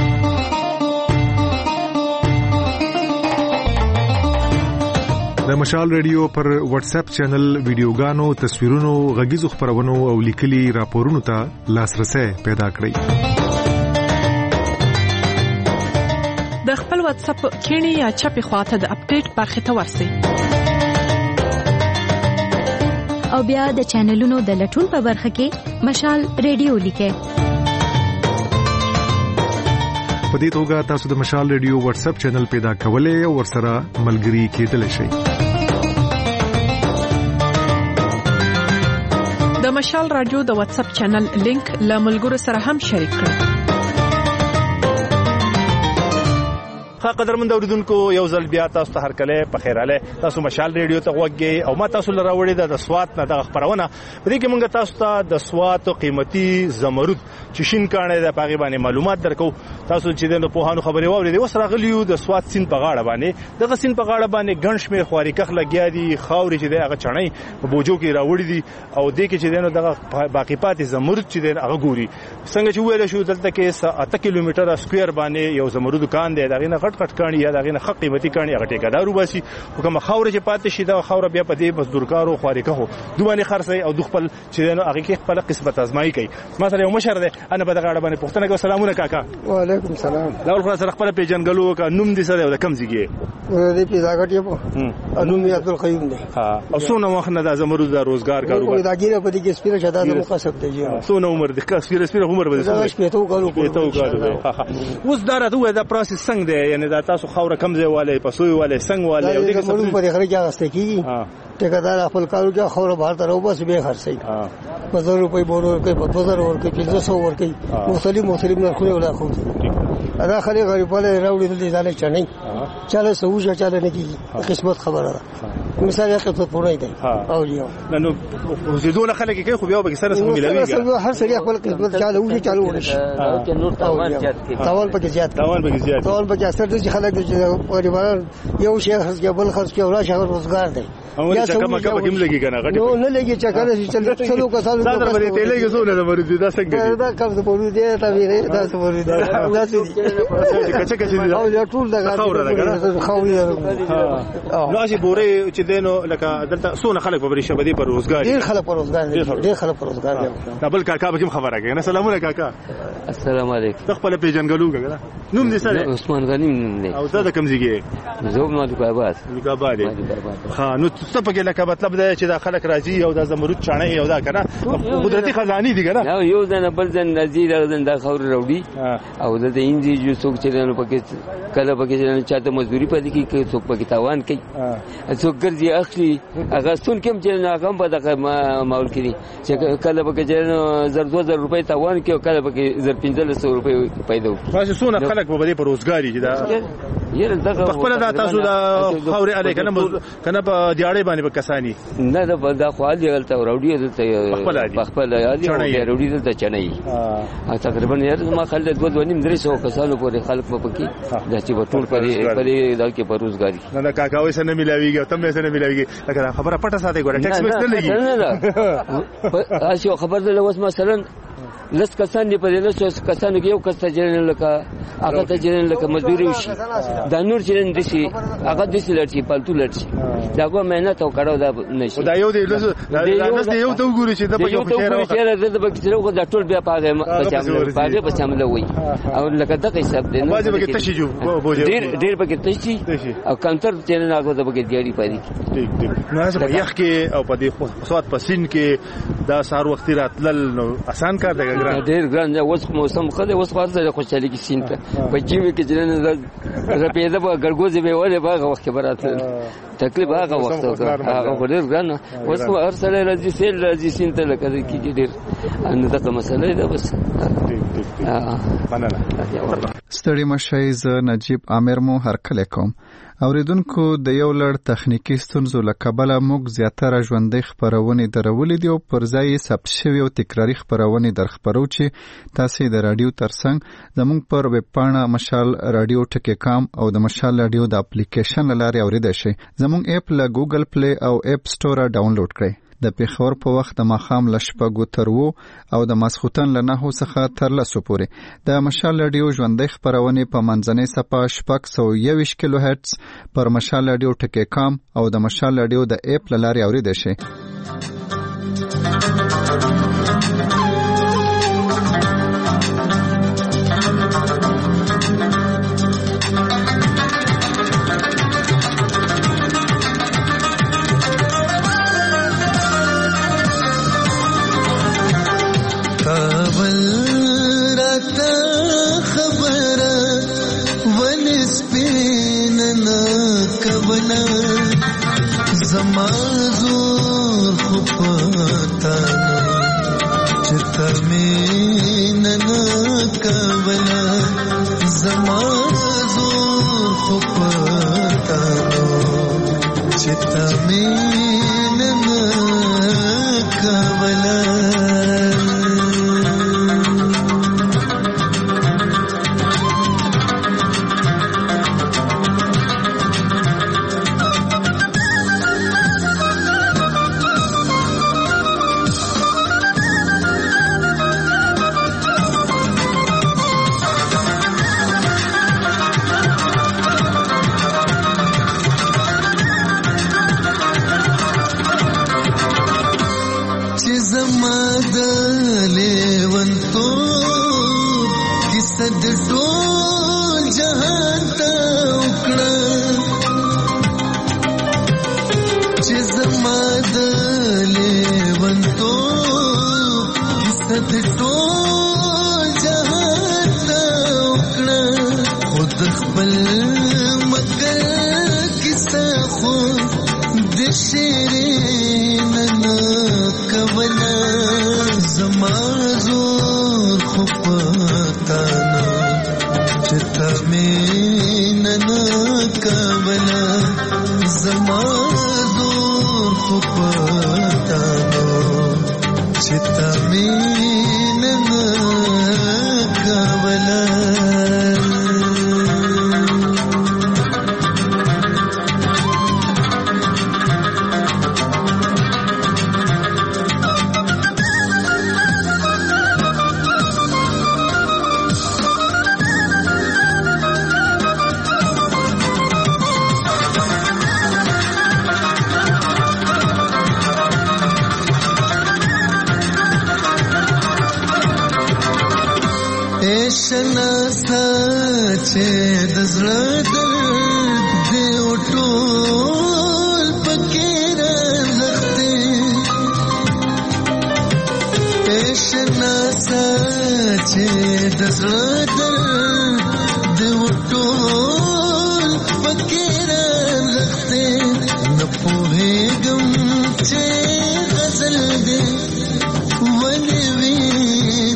د مشال ریډیو پر واتس اپ چینل ویډیوګانو، تصویرونو، غږیزو خبرونو او لیکلي راپورونو ته لاسرسي پیدا کړئ. د خپل واتس اپ کینی یا چپی خواته د اپډیټ برخه ته ورسئ او بیا د چینلونو د لټون په برخه کې مشال ریډیو لیکئ. په دې توګه تاسو د مشال ریډیو واتس اپ چینل پیدا کولای او ورسره ملګري کېدلی شئ. د مشال رادیو د واتس اپ چینل لینک له ملګرو سره هم شریک کړئ. ښه قدرمن اوریدونکو، یو ځل بیا تاسو ته هرکله په خیراله. تاسو مشال ریډیو ته وګورئ او ما تاسو لره وړي د سوات نه د خبرونه په دې کې موږ تاسو ته د سوات قیمتي زمرد چې شین کانه د پاغي باندې معلومات درکو. تاسو چې د پوهانو خبري واورئ. اوس راغلیو د سوات سین په غاړه باندې، دغه سین په غاړه باندې ګڼ شمېر خواري کخ لګیا دي، خاورې چې هغه چڼې په بوجو کې راوړي دي او دې کې چې دغه باقی پاتې زمرد چې هغه ګوري. څنګه چې ویل شو دلته کې 8 کیلومتر سکوير باندې یو زمرد دکان دی، دغه نه غټ کانی یا دغه حق قیمتي کانی هغه ټیکادارو باسي. حکم خوره چې پاتې شي دا خوره بیا په دې مزدورکارو خواري کهو دوه خرڅي او د خپل چې نو هغه کې خپل قسمت ازمایي کوي. مثلا یو مشر دی انا په دغه اړه باندې پوښتنه کوم. سلامونه کاکا. وعلیکم سلام. دا ول خلاص خپل پیژنګلو کا نوم دي سره د کم ځګي دې پیژاګټ یې په نوم یې عبدالقیوم دی. ها او څونه وخت نه د زمرد د روزګار کاروبار دا ګیره په دې کې سپیره شته د مقصد دی. څونه عمر د سپیره عمر به دا شپته کالو اوس دا راته دا پروسس څنګه دی؟ یعنی دا تاسو خوره کم ځای والے پسوي والے څنګه والے او دغه څه په خره کې غسته کیږي. ټیکادار خپل کارو کې خوره بهر ته راو بس به خرڅي. په 1000 روپۍ بورو کې په 2000 ورکې 1500 ورکې مختلف نرخونه ولا خو ادا خلک غریبانه راوړي دي ځاله چنه چاله سوجا چاله نه کیږي. قسمت خبره ده. مثال یې قسمت پوره دی او یو نو زیدونه خلک کې خو بیا به سره سم ملوي هر سړي خپل قسمت چاله وږي چالو ورشي. نور تاوان پکې زیات تاوان پکې اثر دي چې خلک د غریبانو یو شی خرڅ کې بل خرڅ کې ولا شغل روزګار دی. یا څه کم کوم لګي کنه غټي نو نه لګي چې کله چې څلو کسانو دا دربرې تلې کې زونه د مرید دا څنګه دا کم څه پورې دی تا ویره دا څه پورې دی دا څه کچا کچا دي او یا ټول دا خوره ده کنه نو چې بورې چې دینو لکه دلته سونه خلک په بری شبدي پر روزګار ډیر خلک پر روزګار دي. دا بل کاکا به کوم خبره کوي. سلامونه کاکا. السلام علیکم. خپل پیژنګلو کنه نوم دې سره عثمان غنی نوم دی. او دا کوم ځای زوب نو د کوابات ها نو څه پکې لکه مطلب دا چې دا خلک راځي او دا زمرد چانه یو دا کنه قدرتي خزاني دي کنه یو ځنه بل ځن نزدې دا خور وروړي او د انځي جو څوک چې نو پکې کله پکې چې چاته مزدوري پدې کې څوک پکې تاوان کوي څوک ګرځي اخلي هغه څون کوم چې هغه په دغه ماحول کې چې کله پکې چې 2000 روپۍ تاوان کوي کله پکې 1500 روپۍ پیدا وي. خاصه سونه خلک په دې پر روزګاری چې دا یره دغه خپل دا تاسو دا خوري اله کنه په دیاړې باندې کسانی نه دا خو علي غلطه راوډي دلته خپل علي راوډي دلته چنای تقریبا یره ما خلک 2.5-300 کسانو پورې خلک په پکې دا چې ټول پرې دا کې پروزګاری نه کاکاوي سره ملاويږي او تم سره ملاويږي اگر خبره پټه ساتي ګوره ټیکس مس نه لګي خبر ده اوس مثلا لس کسان دی په دې لس کسانو کې یو کس ته جنن لکه هغه ته جنن لکه مزدوري وشي دا نور جنن دي شي هغه د سي لړچی پالتو لړچی دا کو مهنت او کړو دا نشي دا یو دی لس یو ته وګوري چې دا په یو خیره ده به چې خو دا ټول بیا پاګه په شامل وي او لکه دغه حساب دی نو واجب کې تشي جو ډیر به کې تشي او کانتر جنن هغه د بګی دیاري پاري ټیک نو هغه په یخ کې او په دې صوت پسین کې دا سار وخت راتلل نو آسان کار دی ډېر ګران دی اوس موسم خله اوس خاصه خوشالي کې سینته په جیمه کې جنن رپېده به ګرګوزي به وله باغ وخت براته تکلیف هغه وخت هغه ډېر ګران اوس هر سره راځي سینته لکه کې ډېر ان دغه مسله ده بس ستړي مشي ز نجیب عامر مو هرکله کوم اوریدونکو د یو لړ تخنیکی ستونزو له کبله موږ زیاتره ژوندۍ خبرونه درولې دي او پر ځای ثبت شوی او تکراری خبرونه درخبرو چې تاسو د رادیو ترڅنګ زموږ پر ویب پاڼه مشال رادیو ټکی کام او د مشال رادیو د اپلیکیشن لارې اوریدئ شئ زموږ اپ له ګوګل پلی او اپ سٹور ډاونلوډ کړئ د پیښور په وخت د ماښام له 6 تر 9 او د ماسخوتن له 9 څخه تر 10 پورې د مشال رادیو ژوندۍ خبرونه په منځنۍ صفه 621 کیلو هرتز پر مشال رادیو ټکی کام او د مشال رادیو د اپ لارې اوریدئ شئ زمازور خپتا چتمینن کبلا زمازور خپتا چتمینن کبلا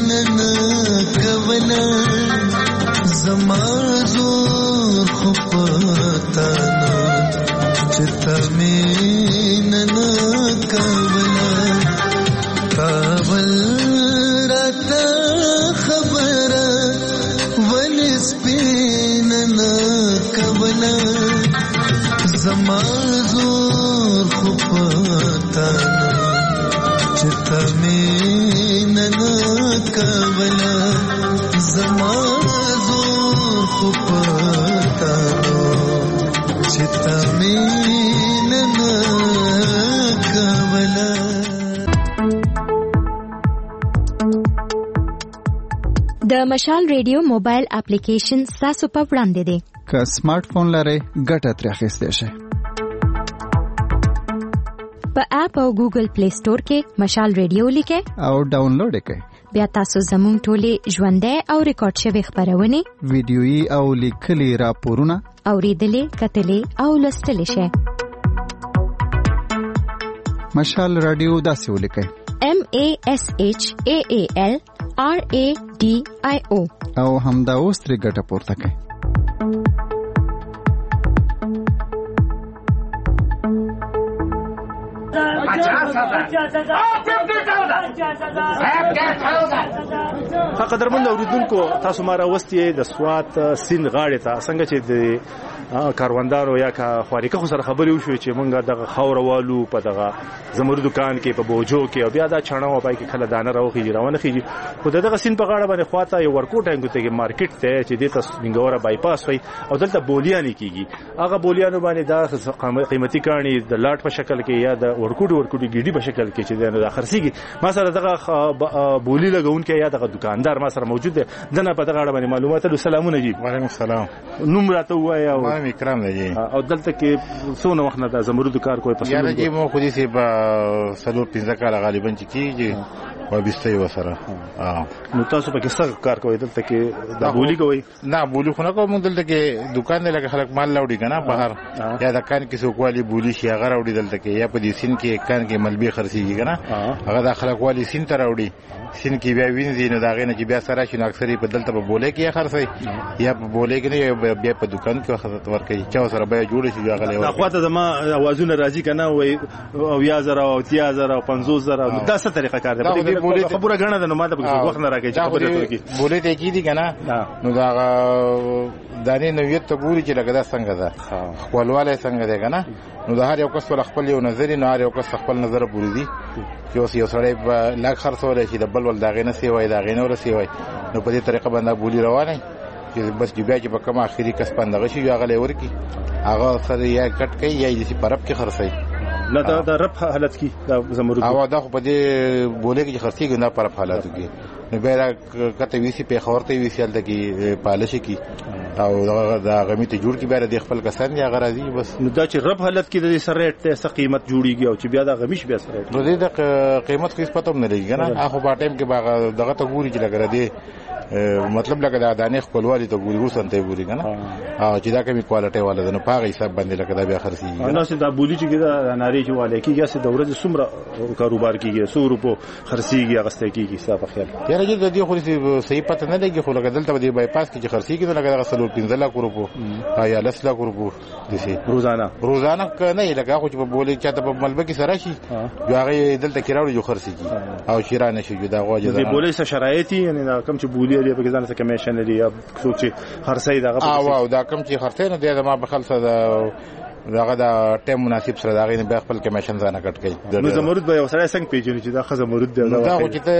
زمازور خپتا کولا زما زور خو پتا چتا مینه کولا زما زور خو پتا چتا مینه کولا. د مشال ریډیو موبایل اپلیکیشن تاسو په وړاندې دی. که سمارټ فون لرئ ګټه ترې اخیستی شئ. په اپ او ګوګل پلی سٹور کې مشال ریډیو لیکئ او ډاونلوډ یې کړئ. بیا تاسو زموږ ټولې ژوندۍ او ریکارډ شوې خپرونې ویډیويي او لیکلي راپورونه اوریدلې کتلې او لوستلې شئ. مشال رادیو داسې ولیکئ MASHAALRADIO او همدا اوس ترې ګټه پورته کړئ. قدرمن اوریدونکو تاسو ما راوستي د سوات سیند غاړې ته څنګه چې د کاروندارو یا خواریکه خو سره خبرې وشوې چې مونږ دغه خاور والو په دغه زمرد دکان کې په بوجو کې او بیا دا چانه و پای کې کله دانه راوخیږي روانه خيږي خو دغه سیند په غاړه باندې خواته یو ورکوټ انګو ته مارکیټ ته چې د تاسو منګوره بایپاس وي او دلته بولیان کېږي هغه بولیانو باندې دا قیمتي کانی د لاټ په شکل کې یا د ورکوټ ګیډي په شکل کې چې د خرسيږي ما سره دغه بولی لګون کې یا دغه دکاندار ما سره موجود دی دنه په دغه اړه باندې معلومات له سلامونه جی. وعلیکم السلام. نوم راته وایي او ما اکرام دی او دلته کې څونه وخت نه د زمرد کار کوي په یاره جی مو خو دې سي په سلور 15 کال غالبا چې کیږي او بيستي وسره. نو تاسو په کیسه کار کوي دلته کې د بولی کوي نه بولی خو نه کوم دلته کې دکان نه لګ خلک مال لاوړي کنه بهر یا د کان کې څوک والی بولی شي هغه راوړي دلته کې یا په دې سین کې کان کې ملبي خرسيږي کنه هغه د خلک والی سین ته راوړي سین کې بیا وینځي نو دا غینه چې بیا سره شي نو اکثر په دلته په بوله کې خرسي یا په بوله کې نه بیا په دکان کې خدمت ورکړي چې سره به جوړ شي هغه له اخواته زما اوازونه راځي کنه وي او 1000 او 10000 او 50000 دا څه طریقه کار ده خبره غنه ده نو ما ته وخت نه راکې چې خبره کوي بوله ته کې دي کنه نو دا دانه نویت ته ګوري چې لګدا څنګه ده خپلواله څنګه ده کنه نو د هر یو کس ول خپل یو نظر نه هر یو کس خپل نظر پوری دي چې اوس یو سړی لاک خرڅول شي د بل ول دا غینه سی وای دا غینه ور سی وای نو په دې طریقه باندې بولی روانه چې بس بیا چې په کومه اخیری کس باندې غشي یو غلې ورکی هغه سره یا کټ کوي یا دې په رب کې خرڅي نه دا رب حالت کې دا زمرد او دا خو په دې بوله کې خرڅيږي نه پر حالت کې نو بیا کته ویسي په خورته ویسي حالت کې پالش کې او دا غمی ته جوړ کې بیا د خپل کسان یا غراضي بس نو دا چې رب حالت کې د سره ته قیمت جوړیږي او چې بیا دا غمیش بیا سره نو دې د قیمت خو پته نه لګي کنه اخو په ټیم کې باغ دغه ته ګوري چې لګره دي مطلب لکه دا دانه خپلوالي ته ګوري وسنته ګوري کنه او چې دا کومي کوالټي والا ده نو پاغه حساب باندې لکه دا بیا خرسي نو چې دا بولی چې دا ناری چې والے کیږي چې د ورځې څومره کاروبار کیږي 100 روپو خرسيږي غسته کیږي حساب خیال یاره چې د دې خو صحیح پته نه لګي خو لکه دلته د بایپاس کې خرسيږي لکه دا 15 لک روپو یا 10 لک روپو دي روزانه کنه لکه خو چې په بولی چاته په ملبه کې سره شي یو هغه دلته کراوړي جو خرسيږي او شیرانه شي دا غوځي د بولی څه شرایط یعنی کوم چې بولی لري په ځان څه کمیشن لري یا څوک چې خرڅي دغه او دا کوم چې خرڅي نه دی ما په خلصه داغه دا ټیم مناسب سره داغه نه خپل کمیشن ځانه کټ کوي نو زمرد به یو سره څنګه پیژنې چې دا خزه مرود دی دا خو چې ته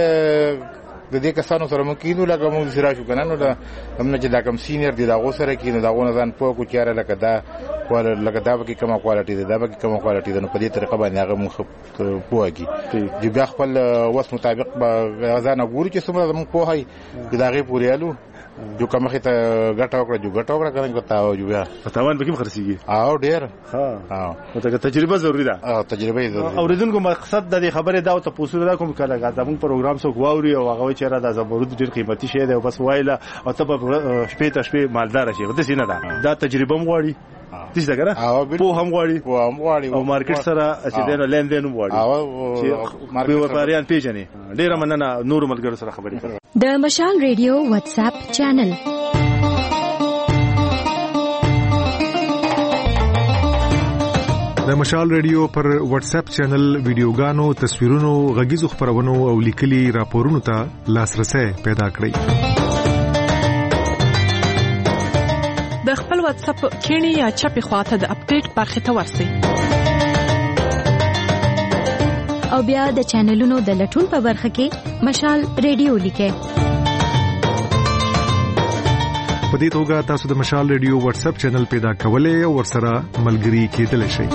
د دې کسانو سره مونږ کینو لکه مونږ سره شو کنه نو دا همنه چې دا کم سینیئر دی دا غو سره کینو دا غو نه ځان په کو چاره لکه دا لکه دا به کومه کوالټي ده دا به کومه کوالټي ده نو په دې طریقه باندې هغه مونږ پوهږي چې بیا خپل وس مطابق به ځان غوړي چې څومره مونږ پوهای دا غي پوریالو جو کومه ته غټه وکړه جو غټه وکړه کنه کوتا او جو بیا تاوان به کوم خرسيږي او ډیر ها ته تجربه ضروری ده تجربه ضروری اوریدونکو مقصد د خبره دا او ته پوسو دا کوم کله دا موږ پروګرام سو غواوري او هغه چې را د زمرد ډیر قیمتي شی دی او بس وایله او ته په شپې مالدار شي د سینه دا تجربه مغواړي تاسو دا کنه په هم غواړي او مارکیټ سره چې دنه لیندین غواړي چې مارکیټ وپاریان پیژنې ډیر مننه نور ملګرو سره خبرې کوي د مشال ریډیو واتس اپ چینل د مشال ریډیو پر واتس اپ چینل ویډیوګانو تصویرونو غږیزو خبرونو او لیکلي راپورونو ته لاسرسي پیدا کړئ د خپل واتس اپ کینی یا چپی خواته د اپډیټ برخه ته ورسئ او بیا د چینلونو د لټون په برخه کې مشال ریډیو لیکه په دې توګه تاسو د مشال ریډیو واتس اپ چینل پیدا کولای او ورسره ملګري کېدلی شئ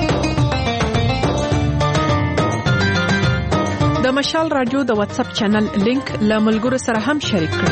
د مشال رادیو د واتس اپ چینل لینک له ملګرو سره هم شریک کړئ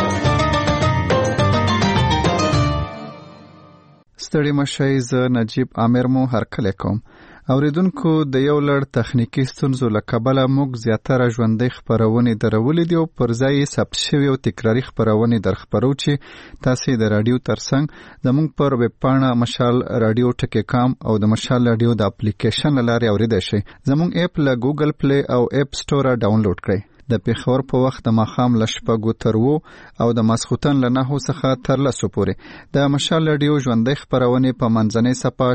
ستړي مشئ ز نجیب عامر مو هرکلی کوم اوریدونکو د یو لړ تخنیکی ستونزو له کبله موږ زیاتره ژوندۍ خپرونې درولې دي او پر ځای یې ثبت شوي او تکراري خپرونې درخپرو چې تاسې د راډیو ترڅنګ زموږ پر ویب پاڼه مشال راډیو ټکی کام او د مشال راډیو د اپلیکیشن له لارې اوریدای شئ زموږ اپ له ګوګل پلی او اپ سټوره ډاونلوډ کړئ د پیښور په وخت د ماښام له 6 تر 9 او د ماسخوتن له 9 څخه تر 10 پورې د مشال راډیو ژوندۍ خپرونې په منځنۍ صفحه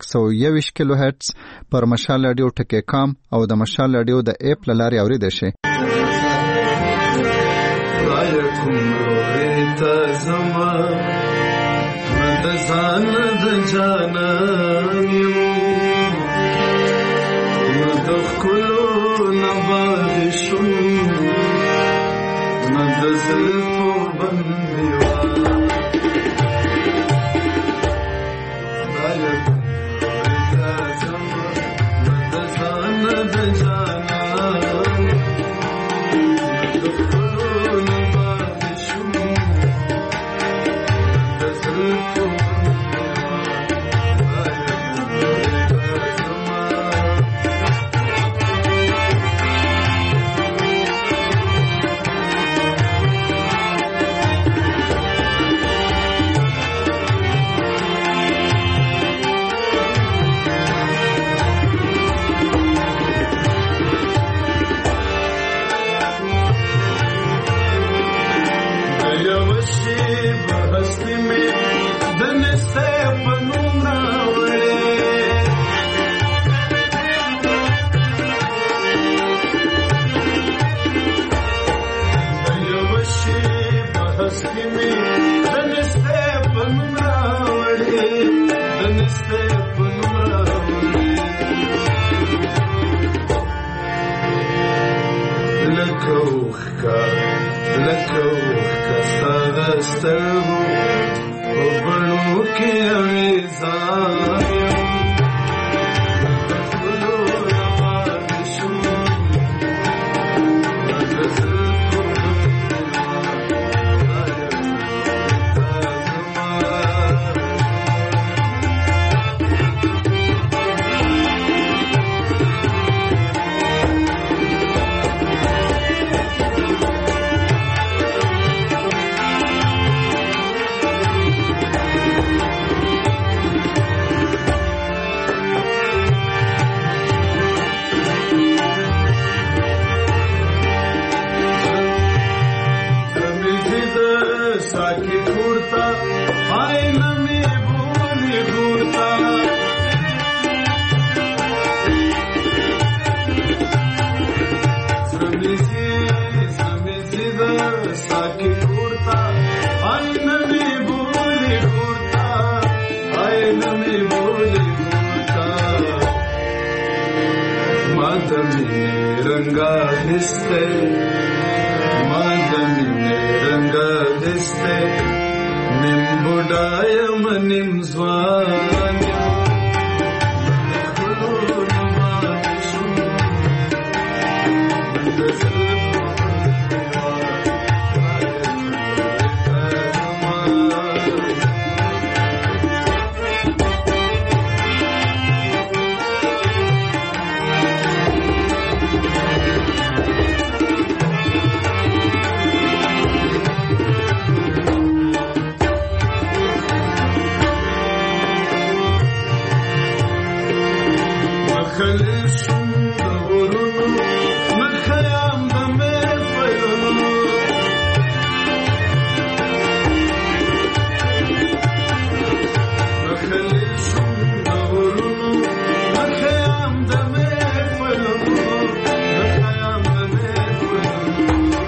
621 کیلو هرتز پر مشال راډیو ټکی کام او د مشال راډیو د اپ له لارې اوریدای شئ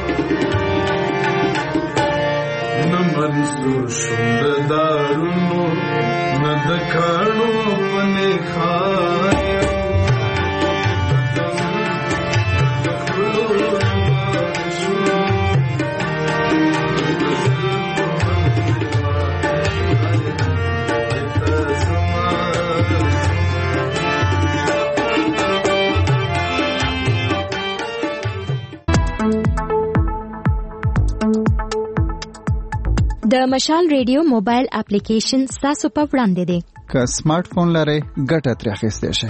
منظور شوند دارونو د کانو پنه خای د مشال ریډیو موبایل اپلیکیشن تاسو په وړاندې دی. که سمارټ فون لرئ ګټه ترې اخیستی شئ.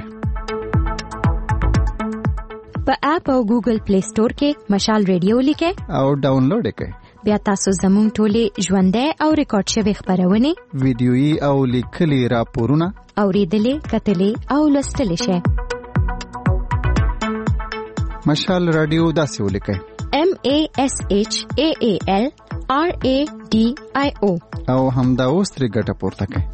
په اپ او ګوګل پلی سٹور کې مشال ریډیو لیکئ او ډاونلوډ یې کړئ. بیا تاسو زموږ ټولې ژوندۍ او ریکارډ شوې خبرونه، ویډیويي او لیکلي راپورونه اوریدلې، کتلې او لوستلې شئ. مشال رادیو داسې ولیکئ: MASHAALRADIO او همدا اوس ترې ګټه پورته کړئ.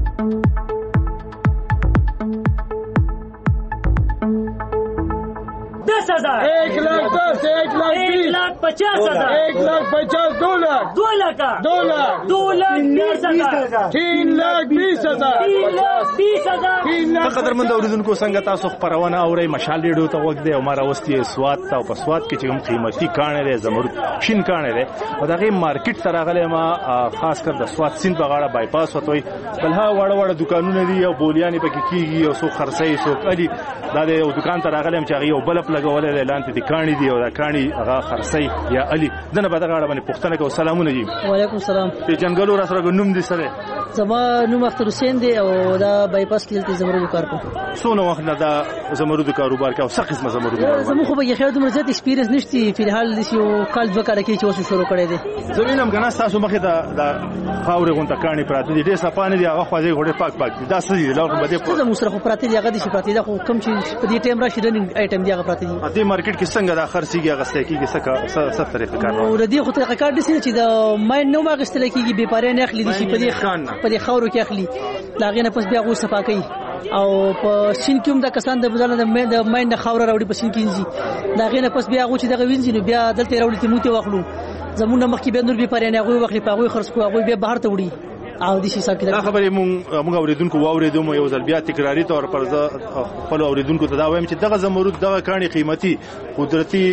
قدرمند اوریدونکو څنګه تاسو خبرونه اورئ؟ مشال ریډیو ته وګ دی او ما راوستي سواد ته او په سواد کې چې کوم قیمتي کانه دی زمرد شین کانه دی او دغه مارکیټ ته راغلی ما خاص کر د سواد سیند په غاړه بایپاس وتوي بلها وړه وړه دکانونه دي او بولیانې پکې کیږي او سو خرڅي سو کلی دا یو دکان ته راغلم چې هغه یو بلپ لګولې لاندې د کانی دی او دا کانی هغه خرڅي یا علي دنه په دغه اړه باندې پښتنه کو سلامونه دي. وعلیکم السلام. په جنگلو را سره نوم دي سره زما نوم اختر حسین دی او دا بایپاس کې د زمرد کار کوم. څونه وخت نه دا زمرد کاروبار کوي؟ څه قسمه زمرد کاروبار؟ زمو خو به یې خیر دومره زیات ایکسپیرینس نشته په حال د یو کال دوه کال کې چې اوس شروع کړی دی. زمینم غنا تاسو مخه دا خاورې غونټه کانی پراته دي ډېر صفانه دي هغه خوځي غوړې پاک پاک دي دا څه دي لږ بده په زمو سره خو پراته دي هغه دي چې پراته دي خو کم چې په دې ټیم راشي رننګ آیټم دي هغه پراته دي. دې مارکیټ کې څنګه دا خرڅيږي هغه ستېکيږي څه طریقه کار او ردی خو طریقه کار دي چې دا ماین نو ما غستل کېږي به پاره نه اخلي دي چې په دې خاورو کې اخلي لاغې نه پس بیا غو صفا کوي او په سین کې هم دا کسان د بزانه د ماین د خاور راوړي په سین کې انځي لاغې نه پس بیا غو چې دغه وینځي نو بیا دلته راوړي ته موته واخلو زمونږ مخکې به نور به پاره نه غو واخلي په غو خرڅ کوو غو به بهر ته وړي او د شي حساب کې دا خبرې موږ اوریدونکو واوریدو مو یو ځل بیا تکراری تور پر خپل اوریدونکو ته دا وایم چې دغه زمرد دغه کاني قیمتي قدرتي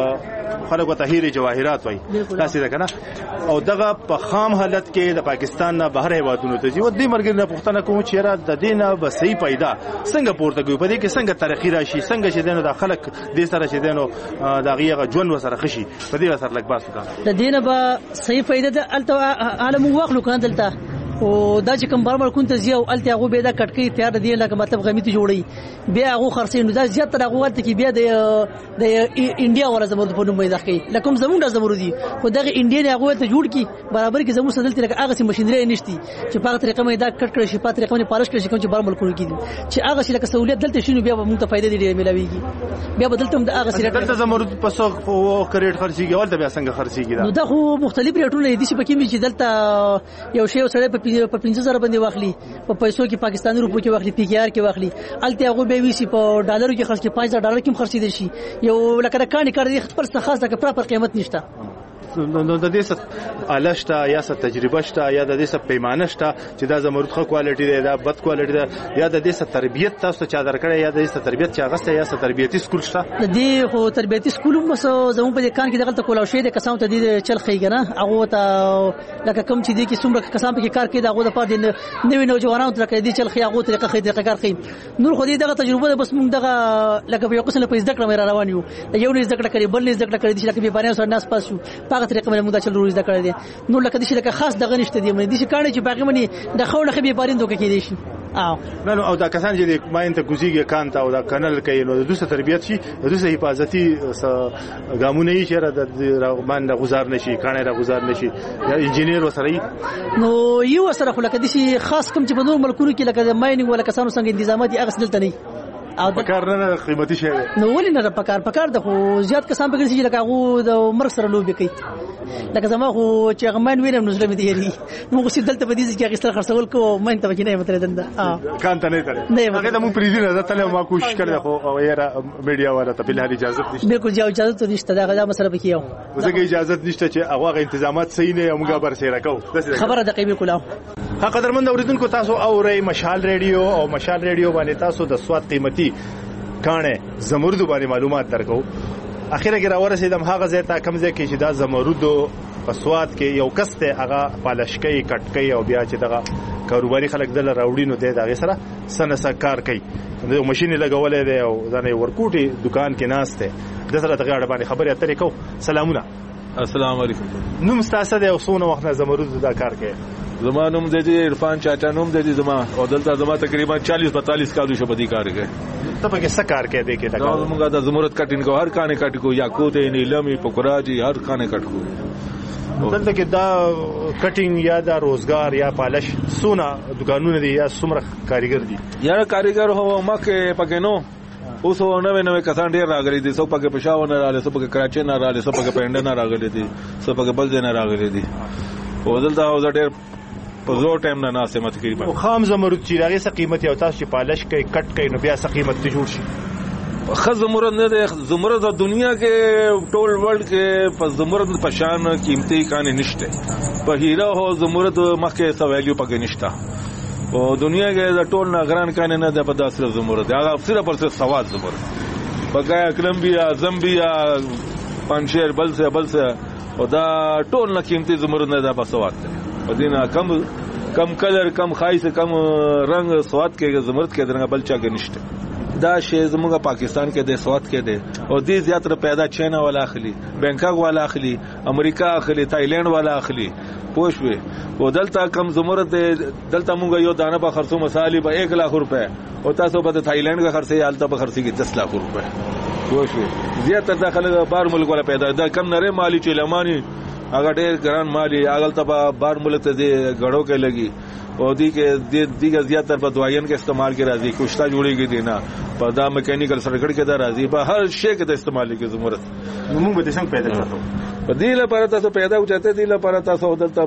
خلکو ته هیري جواهرات وای تاسو دا کنه او دغه په خام حالت کې د پاکستان نه بهر هیوادونو ته ځي و دې مرګ نه پښتنه کوم چې را د دینه به صحیح پیدا څنګه پورته کوي په دې کې څنګه ترقی راشي څنګه چې دینه د خلک دې سره چې دینه دغه ژوند وسره خشي په دې سره لګ باسو کا د دینه به صحیح پیدا د الته عالم واخلو کنه دلته او دا چې کوم بارمر كنت زیاو الته هغه به دا کټکی تیار دی لکه مطلب غمیتی جوړي بیا هغه خرڅې نو دا زیات تر هغه وخت کې بیا د انډیا ولا زمرد په نوم پیدا کوي لکه زمونږ زمردي خو دغه انډیا هغه ته جوړ کی برابر کې زموږ سدلته لکه هغه سي ماشينري نشتی چې په طریقه مې دا کټ کړی شي په طریقه مې پالش کړی شي کوم چې بارمر کوي چې هغه شي لکه سہولیت دلته شنو بیا موږ ته فائدې دی ملاويږي بیا بدلته هم د هغه سي دلته زمرد په سو کریټ خرڅيږي ولته بیا څنګه خرڅيږي نو دا خو مختلف ریټونه دي چې پکې چې دلته یو شی سره په 15000 باندې واخلي په پیسو کې پاکستاني روپو کې واخلي پی کې آر کې واخلي الته هغه به وی سي په ډالرو کې خرڅ کې $5000 کې خرڅ دي شي یو لکه کاني کار دي خپل څه خاص د پراپر قیمت نشته نو د دې ست الشتا یا ست تجربه شتا یا د دې ست پیمانه شتا چې دا زمرد خو کوالټي دی دا بد کوالټي دی یا د دې ست تربيت تاسو چا درکړی یا د دې ست تربيت چا غسته یا ست تربيتي سکول شتا د دې خو تربيتي سکول مو زمو په کان کې دغه کولاو شي د کسان ته دې چل خيګه نه هغه ته لکه کم چې دې کې څومره کسان په کار کې دغه د پاره نوې نوجوانانو ته دې چل خي هغه طریقه خي طریقه کار خي نور خو دې دغه تجربه بس موږ دغه لکه یو قسم په ذکر مې روان یو یو نه ذکر کړی بل نه ذکر کړی چې لکه به باندې سره ناس پاسو په طریقه موږ دا چل روز دا کړی دي نو لکه دې لکه خاص دغه نشته دي مې دې کانه چې باقي مني د خوله خبي باریندو کې دي شي او دا کسان چې ما انت ګوزیږي کانتا او دا کنل کوي نو د دوسه تربيت شي د دوسه حفاظتي ګامونه یې چیرې د باندې غزار نشي کانه را غزار نشي یا انجینیر وسره نو یو سره خو لکه دې خاص کم چې په نور ملکونو کې لکه مایننګ ولا کسانو څنګه تنظیمات یې اغسل تني او پکار نه قیمتي شي نو ولې نه پکار د خو زیات کسان پکې چې لکه هغه د مرګ سره لوبي کوي لکه زما خو چې غمان وینم نو زلمي دی نو خو سیدلته په دې چې هغه ستر خرڅول کو مې ته کې نه متره دنده کان ته نه تره هغه د مو پریزي نه ته ما کوشش کړل خو یاره میډیا ولا ته بل اجازه نشته بالکل اجازه نشته دا مسله پکې یو زګه اجازه نشته چې هغه تنظیمات صحیح نه موږ بر سره کو خبره د قیمه کولاو قدرمن اوریدونکو تاسو اورئ مشال ریډیو او مشال ریډیو باندې تاسو د سواد قیمتي کانه زمرد باندې معلومات درکو. اخیره کې راورسېدم هغه ځای ته کوم ځای کې چې دا زمرد په سواد کې یو کس ته هغه پالشکۍ کټکۍ او بیا چې دغه کاروباري خلک دل راوړي نو د هغه سره سنسه کار کوي. د ماشين لګولې دی او ځنه ورکوټي دکان کې ناشته د سره دغه اړه باندې خبرې اترې کو. سلامونه. السلام علیکم. نوم ستاسو د اوسونه وخت نه زمرد دا کار کوي. زما نوم دی عرفان چاچا نوم دی زما او دلته زما تقریبا 40-45 کالو شو بدی کار کوي. ته په کې څه کار کوي د کې دا موږ د زمرد کټینګ هر کانه کټ کو یا کوته نیلمي پکوراجي هر کانه کټ کو. دلته کې دا کټینګ یا دا روزګار یا پالش سونه دکانونه دي یا سمره کاریګر دي یا کاریګر هو مکه پکې نو اوس نوې کسان ډیر راغلي دي. څو پکې پېښور نه راغلي، څو پکې کراچي نه راغلي، څو پکې پنډ نه راغلي دي، څو پکې بل ځای نه راغلي دي. او دلته او ډیر په زو ټایم نه ناسه مت کیږي. او خام زمرد چې راغی څه قیمت یو تاسو چې پالش کوي کټ کوي نو بیا څه قیمت ته جوړ شي. خو زمرد نه ده، زمرد د دنیا کې ټول ورلد کې په زمرد په شان قیمتي کانه نشته. په هیره هو زمرد مخکې څه ویلیو پکې نشته. او دنیا کې د ټول ناګران کانه نه ده په داسره زمرد. هغه صرف پر سواد زمرد. بقایا کولمبیا، زامبیا، پنځیر بل څه او دا ټول نه قیمتي زمرد نه ده په سواد. په دینه کم کلر کم خایس کم رنگ سواد کې زمرد کې درنګ بل چا کې نشته. دا شی زموږ پاکستان کې د سواد کې دی او دې زیاتره پیدا چاینا والا اخلي، بانکاک والا اخلي، امریکا اخلي، تایلند والا اخلي. پوښوي او دلته کم زمرد دلته موږ یو دانه په خرڅو مصالې په 1 लाख रुपए او تاسو په تایلند کې خرڅي حالت په خرڅي کې 10 लाख रुपए. پوښوي زیاتره داخله بار ملک والا پیدا دا کم نره مالی چلمانی هغه ډېر ګران مالی اغل ته بار ملک ته دی غړو کې لګي او دی کې دیګه زیاتره په دوايان کې استعمال کې راځي. کوشتا جوړيږي دینا په دا میکانیکل سرکټ کې دا راځي په هر شی کې د استعمال کې زمرد. موږ به څنګه پیدا کړو؟ په دې لپاره تاسو پیدا وچته دي لپاره تاسو دلته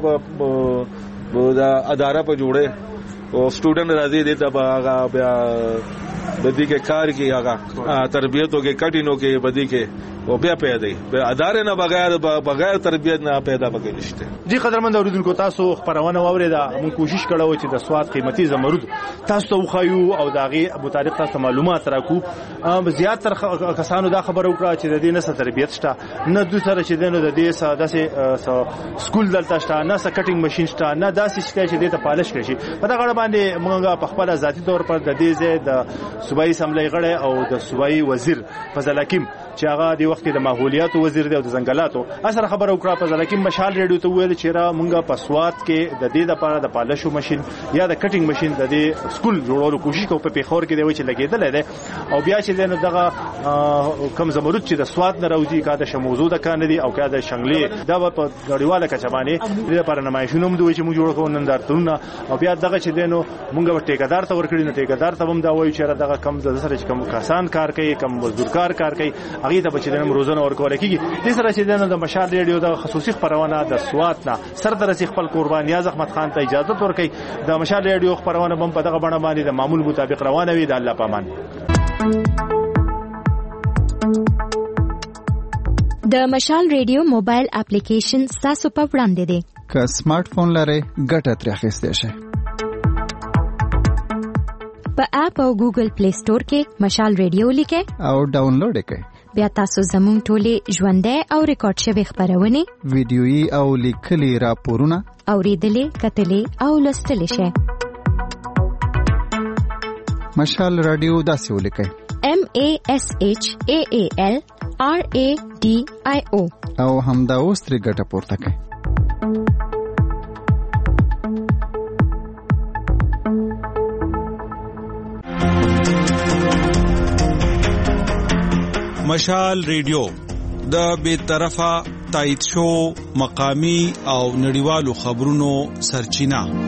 په دا اداره په جوړه او سټوډنټ راځي دې ته هغه بیا بدی کې کار کې هغه تربیته کې کټینو کې بدی کې او بیا پیدا دی ادارې نه بغیر تربیت نه پیدا پکې نشته. جی قدرمن اوریدونکو تاسو خبرونه واوریدا موږ کوشش کړو چې د سواد قیمتي زمرد تاسو ته وخایو او داغي مطابق تاسو معلومات راکو. زیات تر کسانو دا خبر وکړه چې د دې نه تربیت شته نه د سره چې د دې ساده سکول دلته شته نه کټینګ ماشين شته نه داسې شته چې د ته پالش کړي. په دا غړ باندې موږ په خپل ذاتی تور پر د دې ځای د صوبایي اسمبلی غړی او د صوبایي وزیر فضل حکیم چې هغه د وخت د ماحولیات وزیر دی او د ځنګلاتو اثر خبر وکړه. فضل حکیم مشال ریډیو ته ویل چې را موږ په سواد کې د دې لپاره د پالشو ماشين یا د کټینګ ماشين د دې سکول جوړولو کوشش کوو. په پیښور کې دی چې لګیدل دی او بیا چې دنه دغه کم زمرد چې د سواد نه راوځي کا د شموزو د کان دي او کا د شنګلې دا په غړیواله کچبانه د لپاره نمایشونه هم دوی چې موږ جوړ کوو نن درتونه او بیا دغه چې دینو موږ ټیکدار ته ورکړی نو ټیکدار ته هم دا وایي چې دغه کم د سره چې کم کسان کار کوي کم مزدور کار کوي هغه د بچیدنه روزانه ورکول کیږي. د سره چې دنه د مشال ریډیو د خصوصي خبرونه د سواد نه سردر سي خپل قربان نیاز احمد خان ته اجازه ورکړي. د مشال ریډیو خبرونه بم په دغه بڼه باندې د معمول مطابق روانه وي. د الله پامان. د مشال ریډیو موبایل اپلیکیشن تاسو په وړاندې دی. که سمارټ فون لرئ ګټه ترې اخیستی شئ. په اپ او ګوګل پلی سٹور کې مشال ریډیو لیکئ او ډاونلوډ یې کړئ. بیا تاسو زموږ ټولې ژوندۍ او ریکارډ شوي خبرونه ویډیويي او لیکلي راپورونه اوریدلې کتلې او لوستلې شئ. مشال رادیو داسې ولیکئ MASHAAL RADIO او همدا اوس ترې ګټه پورته کړئ. مشال ریډیو د بے طرفه تایید شو مقامی او نړیوالو خبرونو سرچینه.